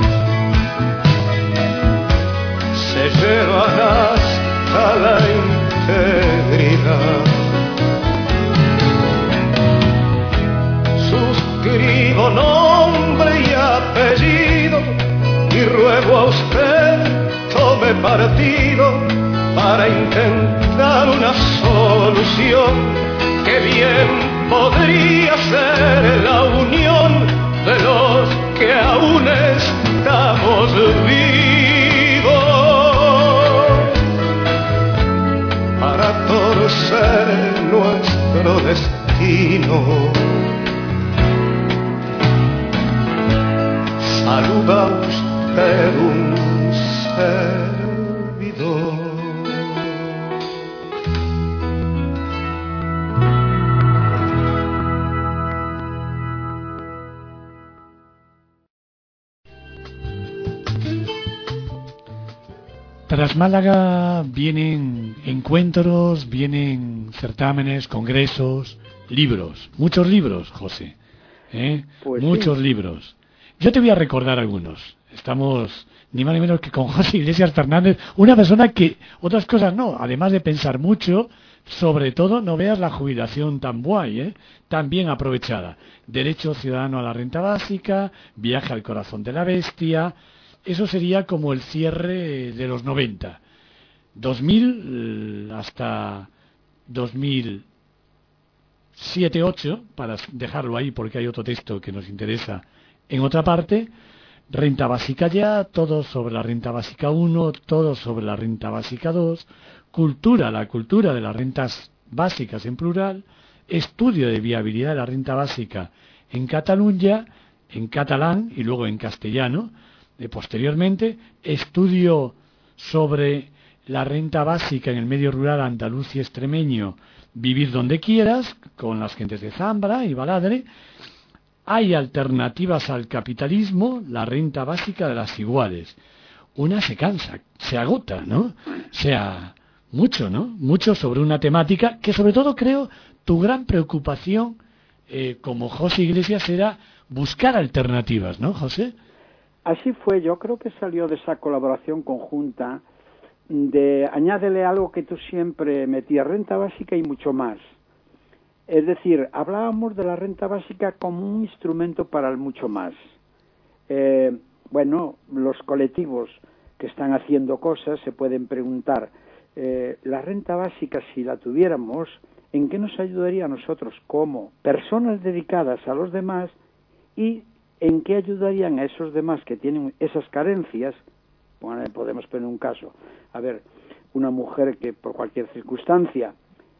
S2: Se llevan hasta la integridad. Suscribo nombre y apellido y ruego a usted tome partido para intentar una solución que bien podría ser la unión de los que aún estamos vivos, para torcer nuestro destino. Saluda usted un servidor.
S5: Tras Málaga vienen encuentros, vienen certámenes, congresos, libros, muchos libros, José, ¿eh? Pues muchos sí. libros. Yo te voy a recordar algunos. Estamos ni más ni menos que con José Iglesias Fernández, una persona que, otras cosas no, además de pensar mucho, sobre todo no veas la jubilación tan guay, ¿eh? tan bien aprovechada. Derecho ciudadano a la renta básica, viaje al corazón de la bestia. Eso sería como el cierre de los noventa. dos mil hasta dos mil siete ocho, para dejarlo ahí porque hay otro texto que nos interesa en otra parte. Renta básica ya, todo sobre la renta básica uno, todo sobre la renta básica dos, cultura, la cultura de las rentas básicas en plural, estudio de viabilidad de la renta básica en Cataluña, en catalán y luego en castellano. De posteriormente, estudio sobre la renta básica en el medio rural andaluz y extremeño, vivir donde quieras, con las gentes de Zambra y Baladre. Hay alternativas al capitalismo, la renta básica de las iguales. Una se cansa, se agota, ¿no? O sea, mucho, ¿no? Mucho sobre una temática que sobre todo creo tu gran preocupación eh, como José Iglesias era buscar alternativas, ¿no, José?
S4: Así fue, yo creo que salió de esa colaboración conjunta de añádele algo que tú siempre metías, renta básica y mucho más. Es decir, hablábamos de la renta básica como un instrumento para el mucho más. Eh, bueno, los colectivos que están haciendo cosas se pueden preguntar, eh, la renta básica, si la tuviéramos, ¿en qué nos ayudaría a nosotros como personas dedicadas a los demás y en qué ayudarían a esos demás que tienen esas carencias? Bueno, podemos poner un caso. A ver, una mujer que por cualquier circunstancia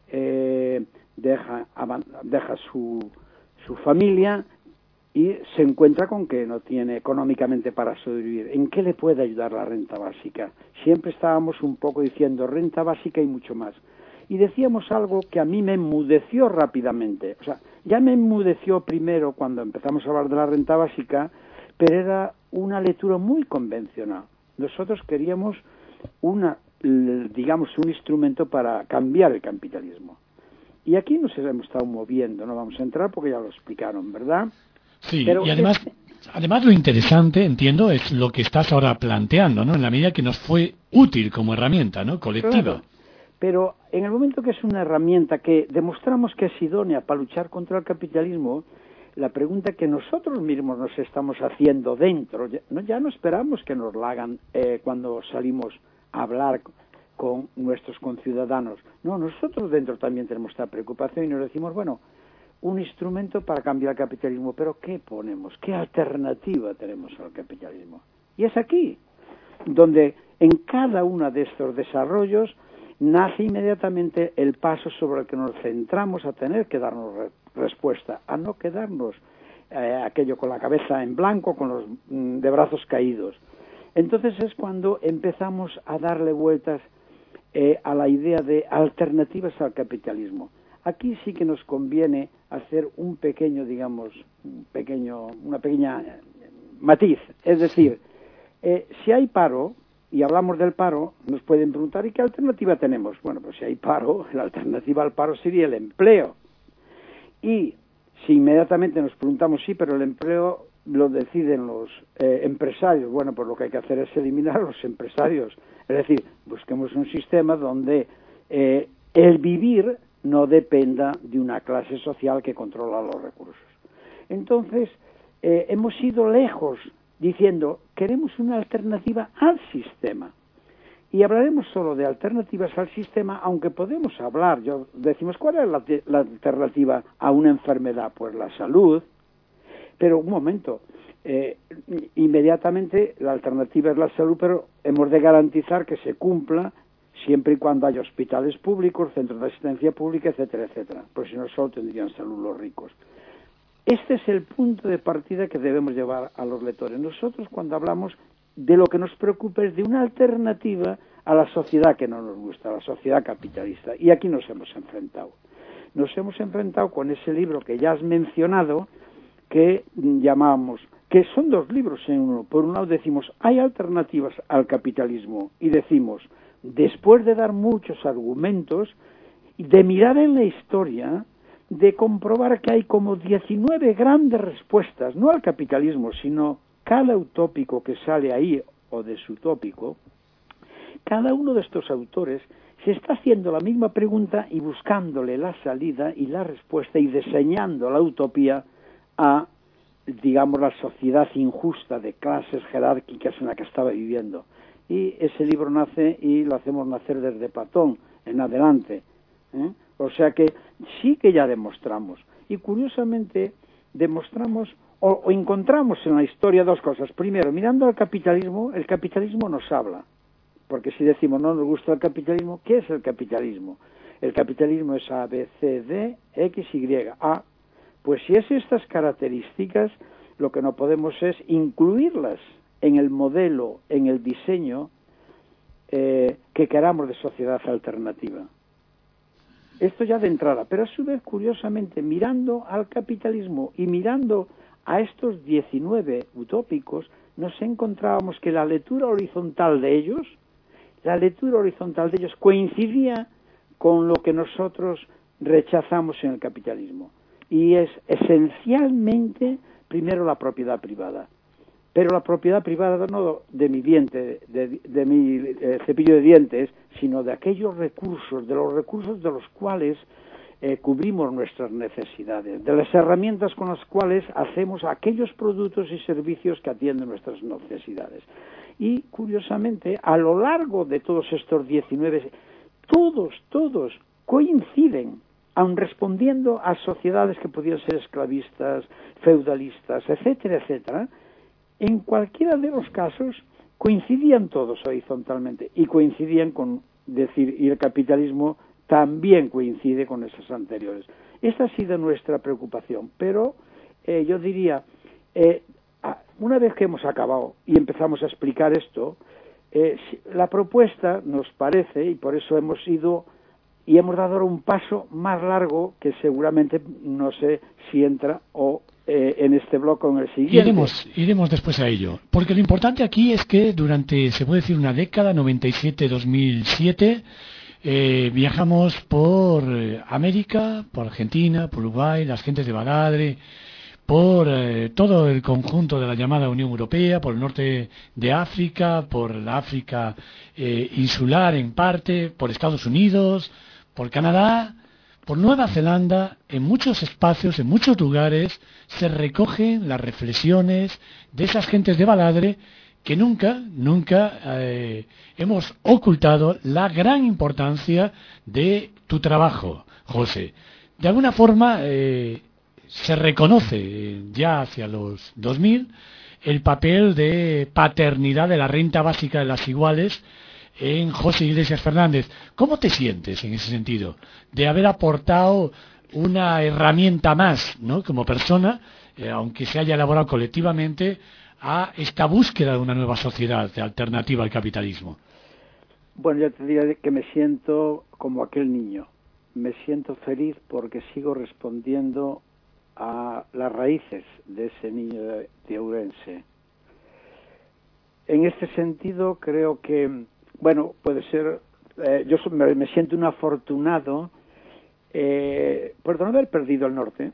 S4: eh, deja, deja su, su familia y se encuentra con que no tiene económicamente para sobrevivir. ¿En qué le puede ayudar la renta básica? Siempre estábamos un poco diciendo renta básica y mucho más. Y decíamos algo que a mí me enmudeció rápidamente. O sea, ya me enmudeció primero cuando empezamos a hablar de la renta básica, pero era una lectura muy convencional. Nosotros queríamos una, digamos, un instrumento para cambiar el capitalismo. Y aquí nos hemos estado moviendo, no vamos a entrar porque ya lo explicaron, ¿verdad?
S5: Sí,
S4: pero
S5: y además, este... además lo interesante, entiendo, es lo que estás ahora planteando, ¿no? En la medida que nos fue útil como herramienta, ¿no? Colectiva.
S4: Claro. Pero en el momento que es una herramienta que demostramos que es idónea para luchar contra el capitalismo, la pregunta que nosotros mismos nos estamos haciendo dentro, ya no, ya no esperamos que nos la hagan eh, cuando salimos a hablar con nuestros conciudadanos. No, nosotros dentro también tenemos esta preocupación y nos decimos, bueno, un instrumento para cambiar el capitalismo, pero ¿qué ponemos? ¿Qué alternativa tenemos al capitalismo? Y es aquí donde en cada uno de estos desarrollos nace inmediatamente el paso sobre el que nos centramos a tener que darnos re respuesta, a no quedarnos eh, aquello con la cabeza en blanco, con los mm, de brazos caídos. Entonces es cuando empezamos a darle vueltas eh, a la idea de alternativas al capitalismo. Aquí sí que nos conviene hacer un pequeño, digamos, un pequeño, una pequeña matiz, es decir, Eh, si hay paro, y hablamos del paro, nos pueden preguntar, ¿y qué alternativa tenemos? Bueno, pues si hay paro, la alternativa al paro sería el empleo. Y si inmediatamente nos preguntamos, sí, pero el empleo lo deciden los eh, empresarios, bueno, pues lo que hay que hacer es eliminar a los empresarios. Es decir, busquemos un sistema donde eh, el vivir no dependa de una clase social que controla los recursos. Entonces, eh, hemos ido lejos diciendo, queremos una alternativa al sistema. Y hablaremos solo de alternativas al sistema, aunque podemos hablar, yo decimos, ¿cuál es la, la alternativa a una enfermedad? Pues la salud. Pero un momento, eh, inmediatamente la alternativa es la salud, pero hemos de garantizar que se cumpla siempre y cuando haya hospitales públicos, centros de asistencia pública, etcétera, etcétera. Porque si no, solo tendrían salud los ricos. Este es el punto de partida que debemos llevar a los lectores. Nosotros, cuando hablamos de lo que nos preocupa, es de una alternativa a la sociedad que no nos gusta, a la sociedad capitalista. Y aquí nos hemos enfrentado. Nos hemos enfrentado con ese libro que ya has mencionado, que llamamos, que son dos libros en uno. Por un lado decimos, hay alternativas al capitalismo, y decimos, después de dar muchos argumentos, de mirar en la historia, de comprobar que hay como diecinueve grandes respuestas, no al capitalismo, sino cada utópico que sale ahí, o desutópico, cada uno de estos autores se está haciendo la misma pregunta y buscándole la salida y la respuesta y diseñando la utopía a, digamos, la sociedad injusta de clases jerárquicas en la que estaba viviendo. Y ese libro nace y lo hacemos nacer desde Platón en adelante, ¿eh? O sea que sí que ya demostramos. Y curiosamente demostramos o, o encontramos en la historia dos cosas. Primero, mirando al capitalismo, el capitalismo nos habla. Porque si decimos no nos gusta el capitalismo, ¿qué es el capitalismo? El capitalismo es A, B, C, D, X, Y, A. Pues si es estas características, lo que no podemos es incluirlas en el modelo, en el diseño eh, que queramos de sociedad alternativa. Esto ya de entrada, pero a su vez, curiosamente, mirando al capitalismo y mirando a estos diecinueve utópicos, nos encontrábamos que la lectura horizontal de ellos, la lectura horizontal de ellos coincidía con lo que nosotros rechazamos en el capitalismo. Y es esencialmente, primero, la propiedad privada. Pero la propiedad privada no de mi diente, de, de mi eh, cepillo de dientes, sino de aquellos recursos, de los recursos de los cuales eh, cubrimos nuestras necesidades, de las herramientas con las cuales hacemos aquellos productos y servicios que atienden nuestras necesidades. Y, curiosamente, a lo largo de todos estos diecinueve, todos, todos coinciden, aun respondiendo a sociedades que podían ser esclavistas, feudalistas, etcétera, etcétera. En cualquiera de los casos coincidían todos horizontalmente y coincidían con decir, y el capitalismo también coincide con esas anteriores. Esta ha sido nuestra preocupación, pero eh, yo diría, eh, una vez que hemos acabado y empezamos a explicar esto, eh, la propuesta nos parece, y por eso hemos ido y hemos dado ahora un paso más largo que seguramente no sé si entra o eh, en este bloque o en el siguiente.
S5: Iremos, iremos después a ello, porque lo importante aquí es que durante, se puede decir, una década, noventa y siete a dos mil siete, eh, viajamos por América, por Argentina, por Uruguay, las gentes de Baladre, por eh, todo el conjunto de la llamada Unión Europea, por el norte de África, por la África eh, insular en parte, por Estados Unidos, por Canadá, por Nueva Zelanda. En muchos espacios, en muchos lugares, se recogen las reflexiones de esas gentes de Baladre que nunca, nunca eh, hemos ocultado la gran importancia de tu trabajo, José. De alguna forma eh, se reconoce ya hacia los dos mil el papel de paternidad de la renta básica de las iguales en José Iglesias Fernández. ¿Cómo te sientes en ese sentido? De haber aportado una herramienta más, ¿no?, como persona, eh, aunque se haya elaborado colectivamente, a esta búsqueda de una nueva sociedad de alternativa al capitalismo.
S4: Bueno, yo te diría que me siento como aquel niño. Me siento feliz porque sigo respondiendo a las raíces de ese niño de, de Ourense. en este sentido creo que, bueno, puede ser, eh, yo me, me siento un afortunado eh, por no haber perdido el norte,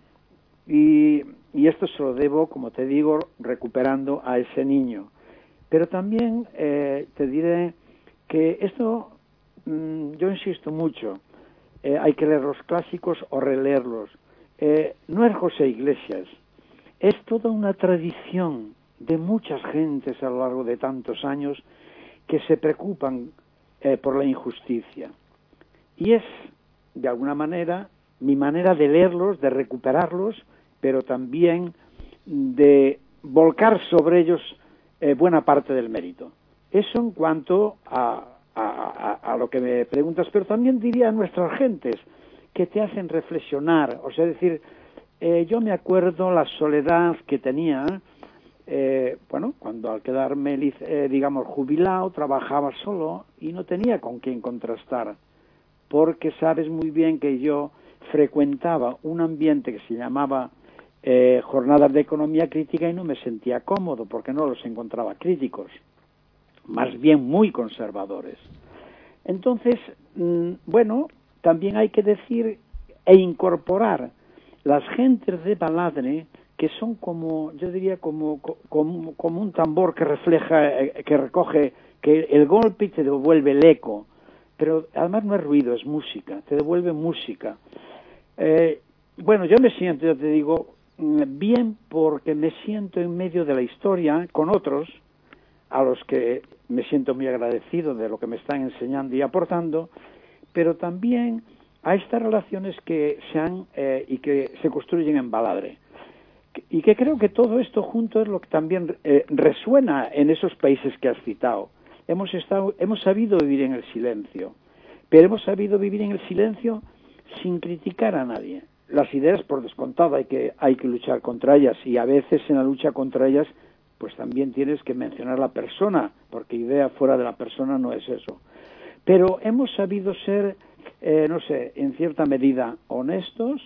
S4: y, y esto se lo debo, como te digo, recuperando a ese niño. Pero también eh, te diré que esto, mmm, yo insisto mucho, eh, hay que leer los clásicos o releerlos. Eh, no es José Iglesias, es toda una tradición de muchas gentes a lo largo de tantos años que se preocupan eh, por la injusticia. Y es, de alguna manera, mi manera de leerlos, de recuperarlos, pero también de volcar sobre ellos eh, buena parte del mérito. Eso en cuanto a, a, a, a lo que me preguntas, pero también diría a nuestras gentes, que te hacen reflexionar. O sea, decir, eh, yo me acuerdo la soledad que tenía, eh, bueno, cuando al quedarme, eh, digamos, jubilado, trabajaba solo y no tenía con quién contrastar, porque sabes muy bien que yo frecuentaba un ambiente que se llamaba eh, jornadas de economía crítica y no me sentía cómodo, porque no los encontraba críticos, más bien muy conservadores. Entonces, mmm, bueno, también hay que decir e incorporar las gentes de Baladre, que son como, yo diría, como, como, como un tambor que refleja, que recoge, que el golpe y te devuelve el eco. Pero además no es ruido, es música, te devuelve música. Eh, bueno, yo me siento, yo te digo, bien porque me siento en medio de la historia con otros, a los que me siento muy agradecido de lo que me están enseñando y aportando, pero también a estas relaciones que se han eh, y que se construyen en Baladre. Y que creo que todo esto junto es lo que también eh, resuena en esos países que has citado. Hemos estado, hemos sabido vivir en el silencio, pero hemos sabido vivir en el silencio sin criticar a nadie. Las ideas, por descontado, hay que, hay que luchar contra ellas, y a veces en la lucha contra ellas, pues también tienes que mencionar la persona, porque idea fuera de la persona no es eso. Pero hemos sabido ser, eh, no sé, en cierta medida honestos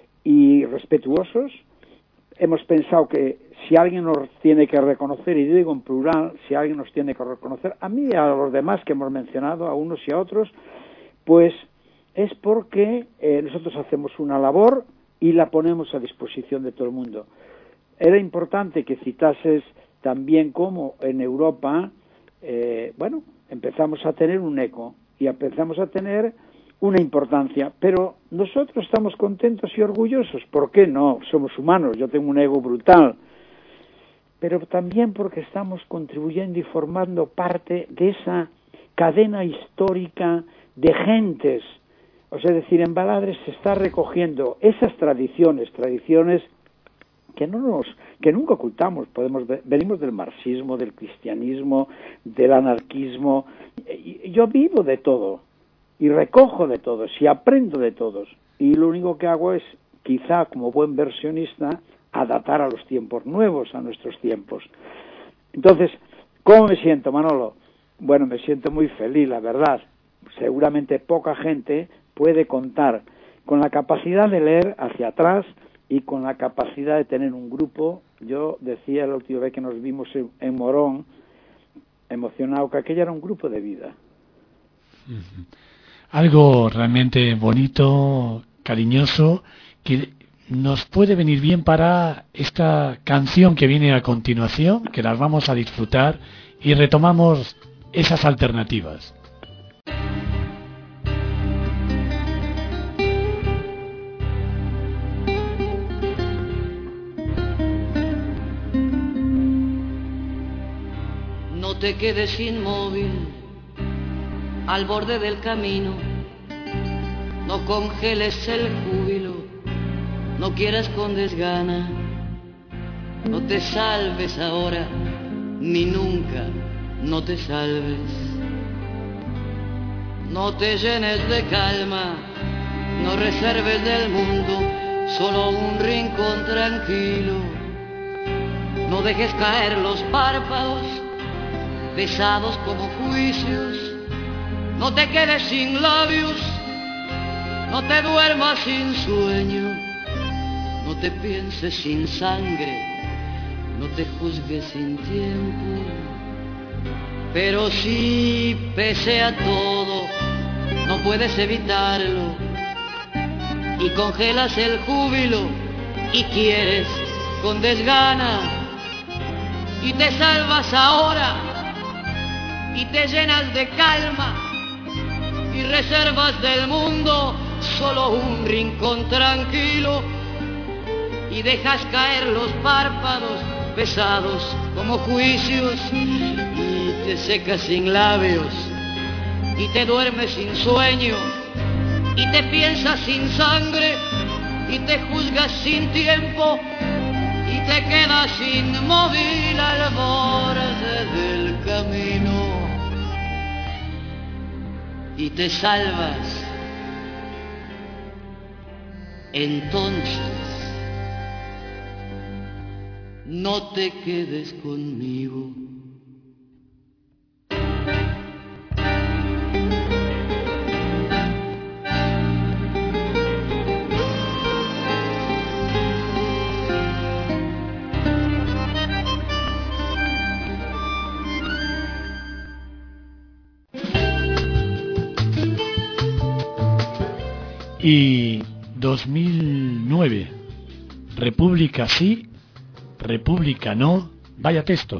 S4: y respetuosos. Hemos pensado que si alguien nos tiene que reconocer, y digo en plural, si alguien nos tiene que reconocer, a mí y a los demás que hemos mencionado, a unos y a otros, pues es porque eh, nosotros hacemos una labor y la ponemos a disposición de todo el mundo. Era importante que citases también cómo en Europa, eh, bueno, empezamos a tener un eco y empezamos a tener una importancia, pero nosotros estamos contentos y orgullosos. ¿Por qué no? Somos humanos, yo tengo un ego brutal, pero también porque estamos contribuyendo y formando parte de esa cadena histórica de gentes. O sea, es decir, en Baladre se está recogiendo esas tradiciones, tradiciones que no nos, que nunca ocultamos. Podemos ver, venimos del marxismo, del cristianismo, del anarquismo. Y yo vivo de todo y recojo de todos y aprendo de todos. Y lo único que hago es, quizá como buen versionista, adaptar a los tiempos nuevos, a nuestros tiempos. Entonces, ¿cómo me siento, Manolo? Bueno, me siento muy feliz, la verdad. Seguramente poca gente puede contar con la capacidad de leer hacia atrás y con la capacidad de tener un grupo. Yo decía la última vez que nos vimos en, en Morón, emocionado, que aquello era un grupo de vida.
S5: Uh-huh. Algo realmente bonito, cariñoso, que nos puede venir bien para esta canción que viene a continuación, que las vamos a disfrutar y retomamos esas alternativas.
S6: No te quedes inmóvil al borde del camino, no congeles el júbilo, no quieras con desgana, no te salves ahora, ni nunca, no te salves. No te llenes de calma, no reserves del mundo solo un rincón tranquilo, no dejes caer los párpados pesados como juicios. No te quedes sin labios, no te duermas sin sueño, no te pienses sin sangre, no te juzgues sin tiempo. Pero si pese a todo no puedes evitarlo y congelas el júbilo y quieres con desgana y te salvas ahora y te llenas de calma y reservas del mundo solo un rincón tranquilo y dejas caer los párpados pesados como juicios y te secas sin labios y te duermes sin sueño y te piensas sin sangre y te juzgas sin tiempo y te quedas inmóvil al borde del camino y te salvas. Entonces no te quedes conmigo.
S5: Y dos mil nueve, República sí, República no, vaya texto.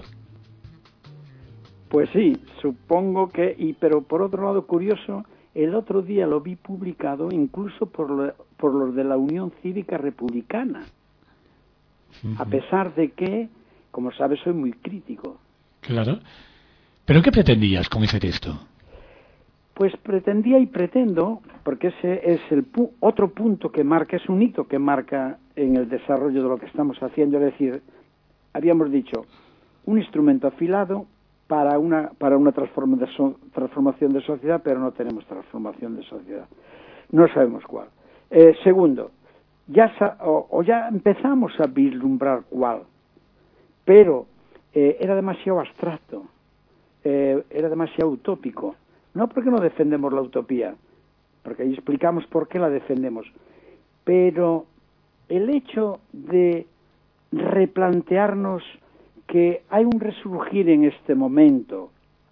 S4: Pues sí, supongo que, y pero por otro lado curioso, el otro día lo vi publicado incluso por, lo, por los de la Unión Cívica Republicana, uh-huh. A pesar de que, como sabes, soy muy crítico.
S5: Claro, pero ¿qué pretendías con ese texto?
S4: Pues pretendía y pretendo, porque ese es el pu- otro punto que marca, es un hito que marca en el desarrollo de lo que estamos haciendo, es decir, habíamos dicho, un instrumento afilado para una para una transforma de so- transformación de sociedad, pero no tenemos transformación de sociedad, no sabemos cuál. Eh, segundo, ya sa- o, o ya empezamos a vislumbrar cuál, pero eh, era demasiado abstracto, eh, era demasiado utópico. No porque no defendemos la utopía, porque ahí explicamos por qué la defendemos, pero el hecho de replantearnos que hay un resurgir en este momento,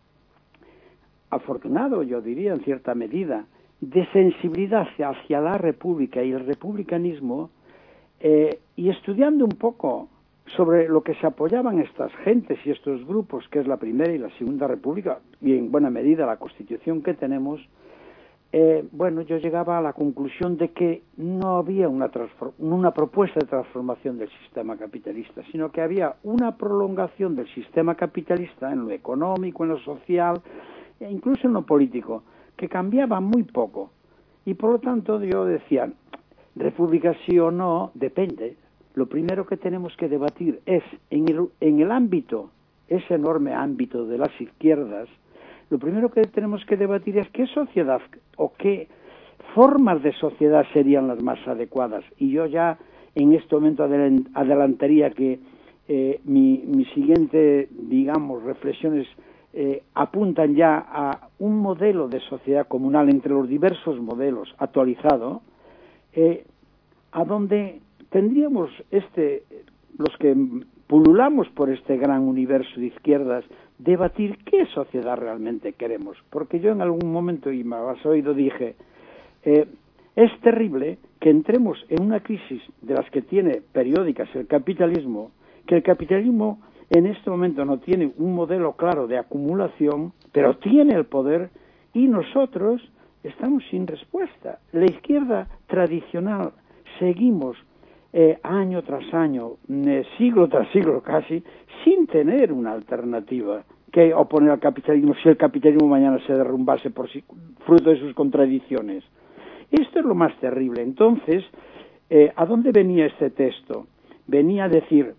S4: afortunado yo diría en cierta medida, de sensibilidad hacia la república y el republicanismo, eh, y estudiando un poco sobre lo que se apoyaban estas gentes y estos grupos, que es la Primera y la Segunda República, y en buena medida la Constitución que tenemos, eh, bueno, yo llegaba a la conclusión de que no había una, transform- una propuesta de transformación del sistema capitalista, sino que había una prolongación del sistema capitalista en lo económico, en lo social, e incluso en lo político, que cambiaba muy poco. Y por lo tanto yo decía, república sí o no, depende. Lo primero que tenemos que debatir es, en el, en el ámbito, ese enorme ámbito de las izquierdas, lo primero que tenemos que debatir es qué sociedad o qué formas de sociedad serían las más adecuadas. Y yo ya en este momento adelantaría que eh, mi, mi siguiente, digamos, reflexiones eh, apuntan ya a un modelo de sociedad comunal entre los diversos modelos actualizado, eh, a donde tendríamos este, los que pululamos por este gran universo de izquierdas, debatir qué sociedad realmente queremos. Porque yo en algún momento, y me has oído, dije, eh, es terrible que entremos en una crisis de las que tiene periódicas el capitalismo, que el capitalismo en este momento no tiene un modelo claro de acumulación, pero tiene el poder, y nosotros estamos sin respuesta. La izquierda tradicional seguimos Eh, año tras año, eh, siglo tras siglo casi, sin tener una alternativa que oponer al capitalismo si el capitalismo mañana se derrumbase por sí, fruto de sus contradicciones. Esto es lo más terrible. Entonces, eh, ¿a dónde venía este texto? Venía a decir,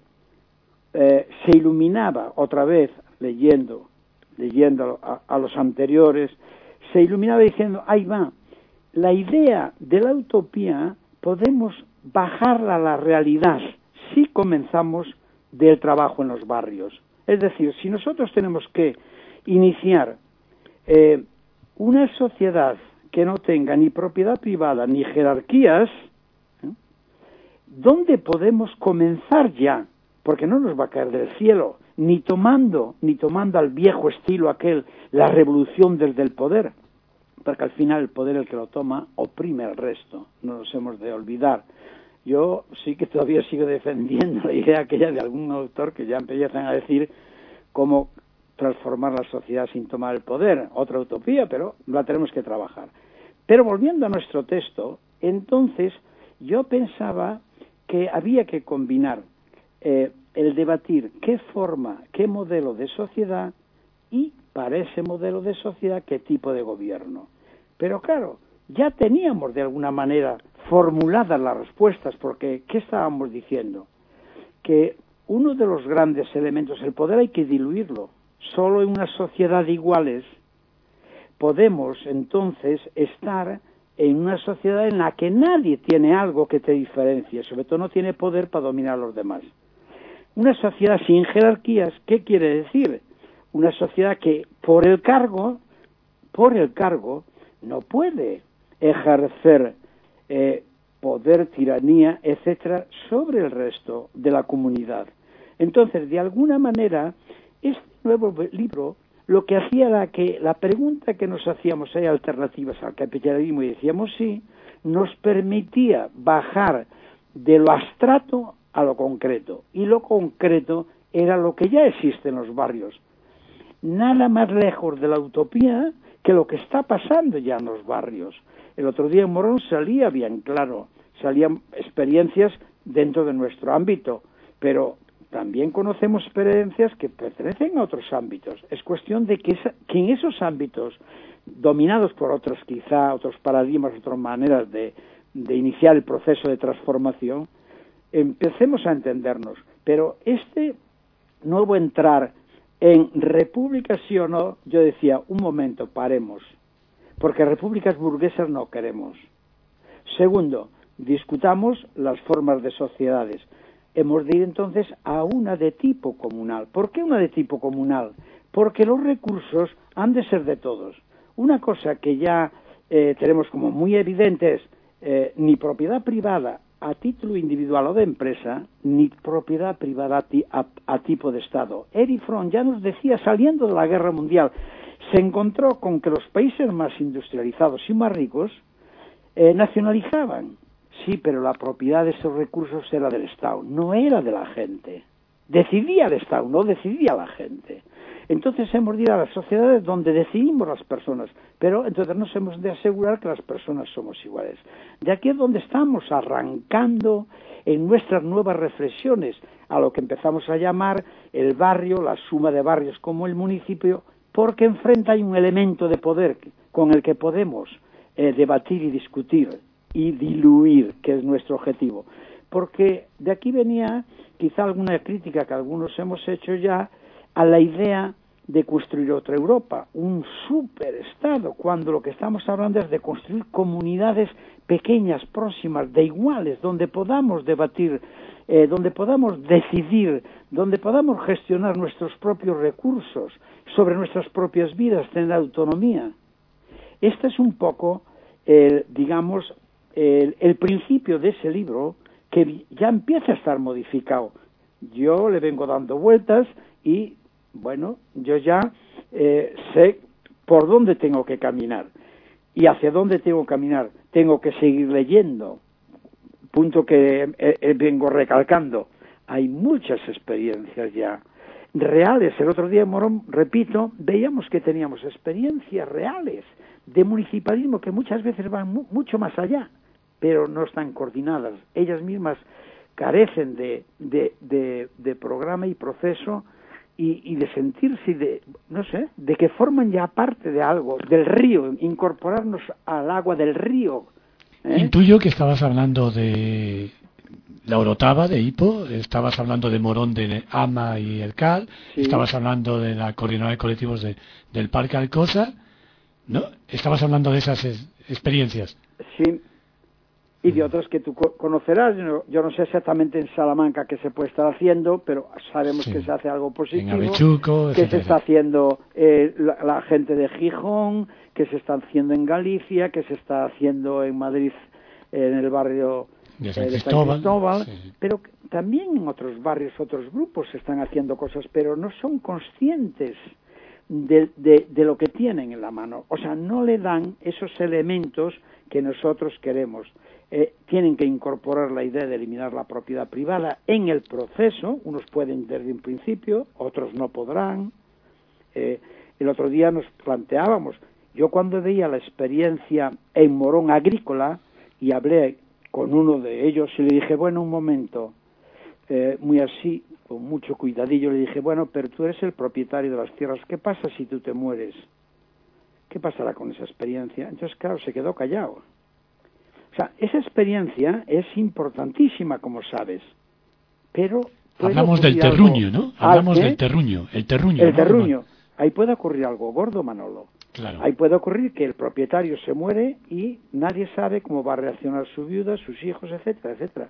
S4: eh, se iluminaba otra vez, leyendo, leyendo a, a los anteriores, se iluminaba diciendo, ahí va, la idea de la utopía podemos bajarla a la realidad si comenzamos del trabajo en los barrios. Es decir, si nosotros tenemos que iniciar eh, una sociedad que no tenga ni propiedad privada ni jerarquías, ¿eh? ¿dónde podemos comenzar ya? Porque no nos va a caer del cielo. ni tomando, ni tomando al viejo estilo aquel, la revolución desde el poder, porque al final el poder el que lo toma oprime al resto, no nos hemos de olvidar. Yo sí que todavía sigo defendiendo la idea aquella de algún autor que ya empiezan a decir cómo transformar la sociedad sin tomar el poder, otra utopía, pero la tenemos que trabajar. Pero volviendo a nuestro texto, entonces yo pensaba que había que combinar eh, el debatir qué forma, qué modelo de sociedad y para ese modelo de sociedad qué tipo de gobierno. Pero claro, ya teníamos de alguna manera formuladas las respuestas, porque ¿qué estábamos diciendo? Que uno de los grandes elementos, el poder hay que diluirlo. Solo en una sociedad de iguales podemos entonces estar en una sociedad en la que nadie tiene algo que te diferencie, sobre todo no tiene poder para dominar a los demás. Una sociedad sin jerarquías, ¿qué quiere decir? Una sociedad que por el cargo, por el cargo, no puede ejercer eh, poder, tiranía, etcétera, sobre el resto de la comunidad. Entonces, de alguna manera, este nuevo libro lo que hacía era que la pregunta que nos hacíamos, ¿hay alternativas al capitalismo? Y decíamos sí, nos permitía bajar de lo abstracto a lo concreto. Y lo concreto era lo que ya existe en los barrios. Nada más lejos de la utopía que lo que está pasando ya en los barrios. El otro día en Morón salía bien claro, salían experiencias dentro de nuestro ámbito, pero también conocemos experiencias que pertenecen a otros ámbitos. Es cuestión de que, esa, que en esos ámbitos, dominados por otros quizá, otros paradigmas, otras maneras de, de iniciar el proceso de transformación, empecemos a entendernos. Pero este nuevo entrar en república sí o no, yo decía, un momento, paremos, porque repúblicas burguesas no queremos. Segundo, discutamos las formas de sociedades. Hemos de ir entonces a una de tipo comunal. ¿Por qué una de tipo comunal? Porque los recursos han de ser de todos. Una cosa que ya eh, tenemos como muy evidente es eh, ni propiedad privada a título individual o de empresa, ni propiedad privada a, ti, a, a tipo de Estado. Erich Fromm ya nos decía, saliendo de la Guerra Mundial, se encontró con que los países más industrializados y más ricos eh, nacionalizaban. Sí, pero la propiedad de esos recursos era del Estado, no era de la gente. Decidía el Estado, no decidía la gente. Entonces hemos de ir a las sociedades donde decidimos las personas, pero entonces nos hemos de asegurar que las personas somos iguales. De aquí es donde estamos arrancando en nuestras nuevas reflexiones a lo que empezamos a llamar el barrio, la suma de barrios como el municipio, porque enfrente hay un elemento de poder con el que podemos eh, debatir y discutir y diluir, que es nuestro objetivo. Porque de aquí venía quizá alguna crítica que algunos hemos hecho ya a la idea de construir otra Europa, un superestado, cuando lo que estamos hablando es de construir comunidades pequeñas, próximas, de iguales, donde podamos debatir, eh, donde podamos decidir, donde podamos gestionar nuestros propios recursos, sobre nuestras propias vidas, tener autonomía. Este es un poco, eh, digamos, el, el principio de ese libro, que ya empieza a estar modificado. Yo le vengo dando vueltas y, bueno, yo ya eh, sé por dónde tengo que caminar y hacia dónde tengo que caminar. Tengo que seguir leyendo, punto que eh, eh, vengo recalcando. Hay muchas experiencias ya reales. El otro día en Morón, repito, veíamos que teníamos experiencias reales de municipalismo que muchas veces van mu mucho más allá, pero no están coordinadas. Ellas mismas carecen de, de, de, de programa y proceso y, y de sentirse, de, no sé, de que forman ya parte de algo, del río, incorporarnos al agua del río. ¿eh?
S5: Intuyo que estabas hablando de la Orotava, de Hipo, estabas hablando de Morón, de Ama y El Cal, sí. Estabas hablando de la coordinadora de colectivos de, del Parque Alcosa, ¿no? Estabas hablando de esas es, experiencias.
S4: Sí. Y de otras que tú conocerás. Yo, yo no sé exactamente en Salamanca qué se puede estar haciendo, pero sabemos sí. que se hace algo positivo.
S5: En Avechuco,
S4: que se está haciendo eh, la, la gente de Gijón, que se está haciendo en Galicia, que se está haciendo en Madrid, en el barrio
S5: de San
S4: eh, de
S5: Cristóbal,
S4: San Cristóbal
S5: sí.
S4: Pero también en otros barrios, otros grupos están haciendo cosas, pero no son conscientes de, de, de lo que tienen en la mano. O sea, no le dan esos elementos que nosotros queremos. Eh, tienen que incorporar la idea de eliminar la propiedad privada en el proceso. Unos pueden desde un principio, otros no podrán. Eh, el otro día nos planteábamos, yo cuando veía la experiencia en Morón Agrícola y hablé con uno de ellos y le dije, bueno, un momento, eh, muy así, con mucho cuidadillo, le dije, bueno, pero tú eres el propietario de las tierras, ¿qué pasa si tú te mueres? ¿Qué pasará con esa experiencia? Entonces, claro, se quedó callado. O sea, esa experiencia es importantísima, como sabes, pero...
S5: Hablamos del terruño, ¿no? Hablamos del terruño, el terruño.
S4: El
S5: ¿no?
S4: terruño. Ahí puede ocurrir algo gordo, Manolo.
S5: Claro.
S4: Ahí puede ocurrir que el propietario se muere y nadie sabe cómo va a reaccionar su viuda, sus hijos, etcétera, etcétera.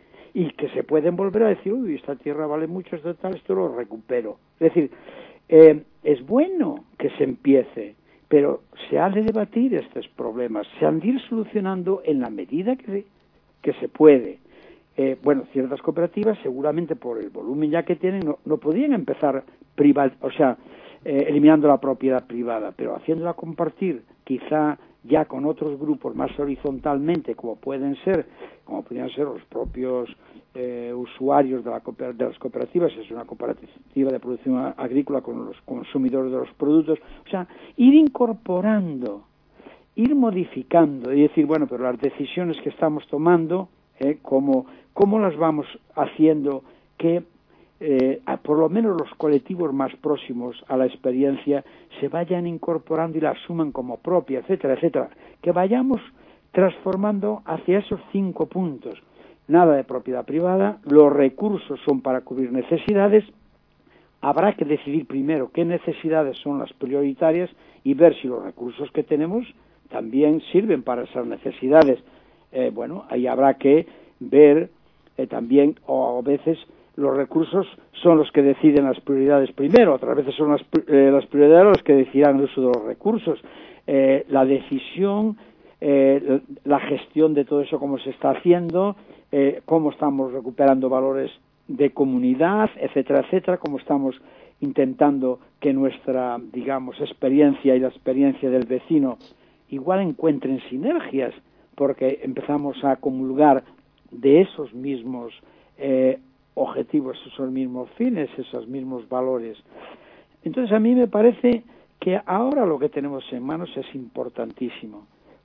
S4: Y que se pueden volver a decir, uy, esta tierra vale mucho, esto tal, esto lo recupero. Es decir, eh, es bueno que se empiece, pero se ha de debatir estos problemas, se han de ir solucionando en la medida que, que se puede. Eh, bueno, ciertas cooperativas, seguramente por el volumen ya que tienen, no, no podían empezar privat, o sea, eh, eliminando la propiedad privada, pero haciéndola compartir, quizá ya con otros grupos más horizontalmente, como pueden ser, como podrían ser los propios eh, usuarios de, la cooper- de las cooperativas, es una cooperativa de producción agrícola con los consumidores de los productos, o sea, ir incorporando, ir modificando y decir, bueno, pero las decisiones que estamos tomando, eh, cómo, cómo las vamos haciendo que eh, a, por lo menos los colectivos más próximos a la experiencia se vayan incorporando y la asuman como propia, etcétera, etcétera, que vayamos transformando hacia esos cinco puntos. Nada de propiedad privada, los recursos son para cubrir necesidades, habrá que decidir primero qué necesidades son las prioritarias y ver si los recursos que tenemos también sirven para esas necesidades. Eh, bueno, ahí habrá que ver eh, también, o a veces los recursos son los que deciden las prioridades primero, otras veces son las, eh, las prioridades los que decidirán el uso de los recursos. Eh, la decisión, eh, la gestión de todo eso, cómo se está haciendo, eh, cómo estamos recuperando valores de comunidad, etcétera, etcétera, cómo estamos intentando que nuestra, digamos, experiencia y la experiencia del vecino igual encuentren sinergias, porque empezamos a comulgar de esos mismos eh, objetivos, esos mismos fines, esos mismos valores. Entonces a mí me parece que ahora lo que tenemos en manos es importantísimo,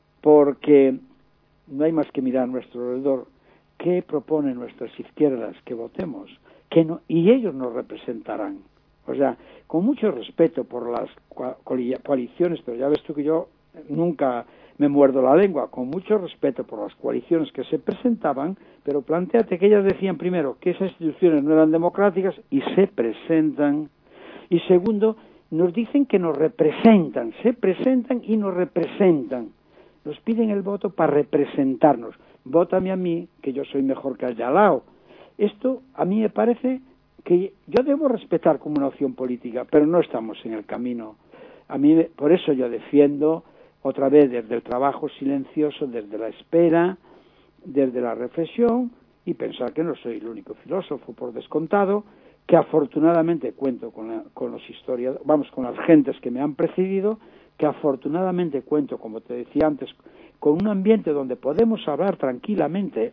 S4: porque no hay más que mirar a nuestro alrededor qué proponen nuestras izquierdas que votemos, que no, y ellos nos representarán. O sea, con mucho respeto por las coaliciones, pero ya ves tú que yo nunca me muerdo la lengua, con mucho respeto por las coaliciones que se presentaban, pero plantéate que ellas decían primero que esas instituciones no eran democráticas y se presentan, y segundo, nos dicen que nos representan, se presentan y nos representan, nos piden el voto para representarnos, vótame a mí que yo soy mejor que el de al lado. Esto a mí me parece que yo debo respetar como una opción política, pero no estamos en el camino. A mí, por eso yo defiendo otra vez desde el trabajo silencioso, desde la espera, desde la reflexión, y pensar que no soy el único filósofo, por descontado, que afortunadamente cuento con, la, con los historiadores, vamos, con las gentes que me han precedido, que afortunadamente cuento, como te decía antes, con un ambiente donde podemos hablar tranquilamente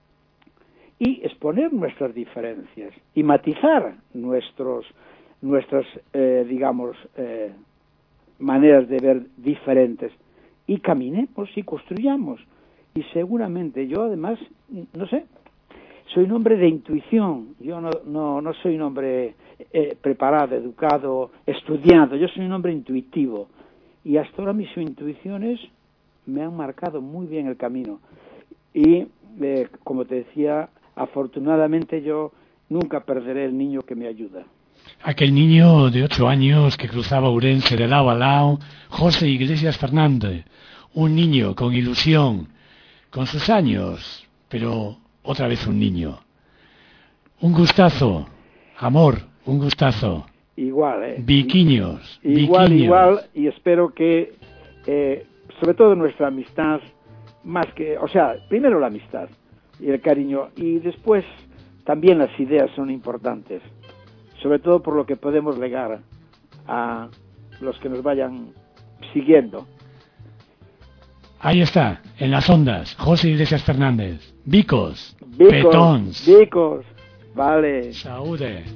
S4: y exponer nuestras diferencias y matizar nuestros, nuestras, eh, digamos, eh, maneras de ver diferentes, y caminemos y construyamos. Y seguramente yo, además, no sé, soy un hombre de intuición, yo no, no, no soy un hombre eh, preparado, educado, estudiado, yo soy un hombre intuitivo, y hasta ahora mis intuiciones me han marcado muy bien el camino, y eh, como te decía, afortunadamente yo nunca perderé el niño que me ayuda.
S5: Aquel niño de ocho años que cruzaba Ourense de lado a lado, José Iglesias Fernández, un niño con ilusión, con sus años, pero otra vez un niño. Un gustazo, amor, un gustazo.
S4: Igual, ¿eh?
S5: Viquiños,
S4: igual,
S5: viquiños.
S4: Igual, y espero que, eh, sobre todo nuestra amistad, más que, o sea, primero la amistad, y el cariño. Y después también las ideas son importantes, sobre todo por lo que podemos legar a los que nos vayan siguiendo.
S5: Ahí está, en las ondas, José Iglesias Fernández. Vicos,
S4: Vicos,
S5: petons.
S4: Vicos, vale.
S5: Saúde.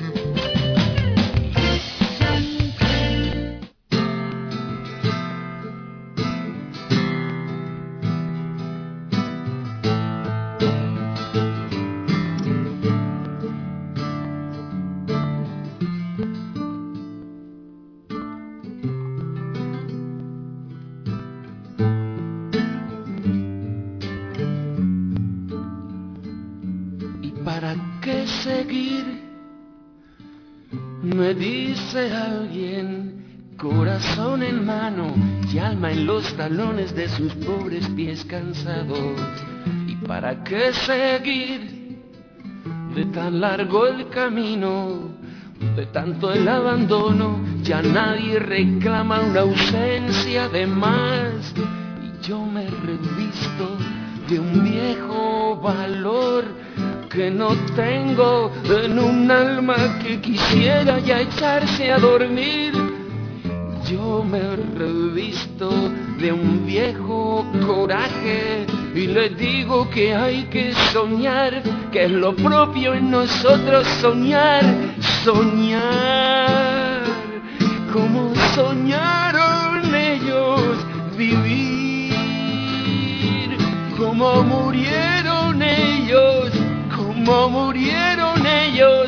S7: Me dice alguien, corazón en mano y alma en los talones de sus pobres pies cansados. ¿Y para qué seguir de tan largo el camino, de tanto el abandono? Ya nadie reclama una ausencia de más. Y yo me revisto de un viejo valor que no tengo, en un alma que quisiera ya echarse a dormir. Yo me revisto de un viejo coraje y le digo que hay que soñar, que es lo propio en nosotros soñar, soñar, como soñaron ellos vivir, como murieron ellos, como murieron ellos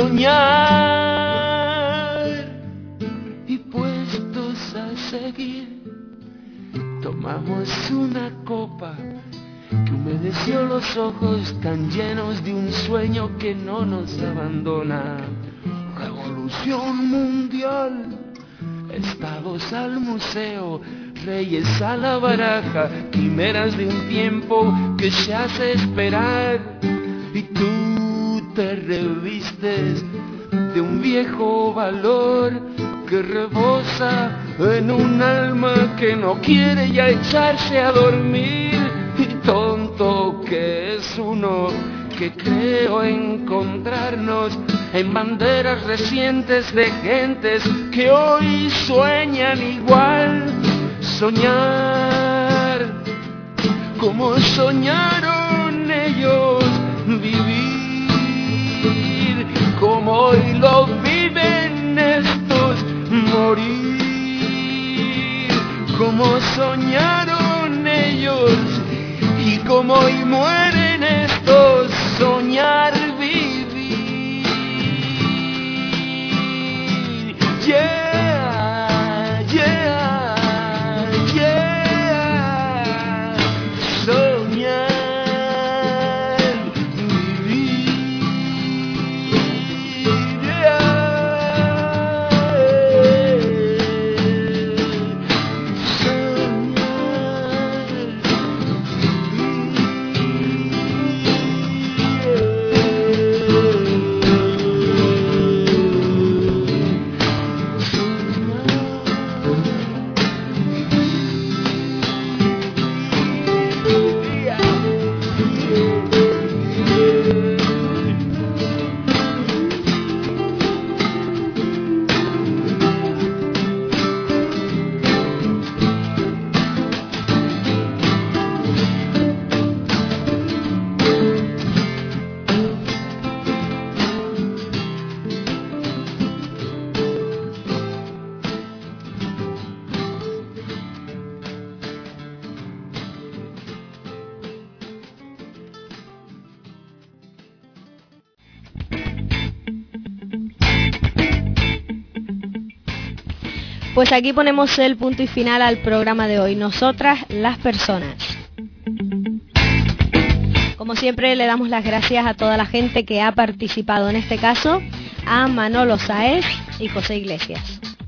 S7: soñar. Y puestos a seguir, tomamos una copa que humedeció los ojos tan llenos de un sueño que no nos abandona. Revolución mundial, estados al museo, reyes a la baraja, quimeras de un tiempo que se hace esperar. Y tú te revistes de un viejo valor que rebosa en un alma que no quiere ya echarse a dormir. Y tonto que es uno que creo encontrarnos en banderas recientes de gentes que hoy sueñan igual. Soñar como soñaron ellos vivir, como hoy lo viven estos morir, como soñaron ellos y como hoy mueren estos soñar vivir. Yeah, yeah, yeah, soñar.
S8: Pues aquí ponemos el punto y final al programa de hoy. Nosotras, las personas. Como siempre, le damos las gracias a toda la gente que ha participado, en este caso a Manolo Sáez y José Iglesias.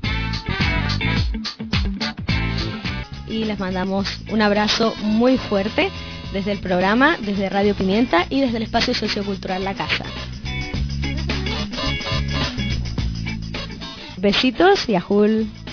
S8: Y les mandamos un abrazo muy fuerte desde el programa, desde Radio Pimienta y desde el espacio sociocultural La Casa. Besitos y ajul.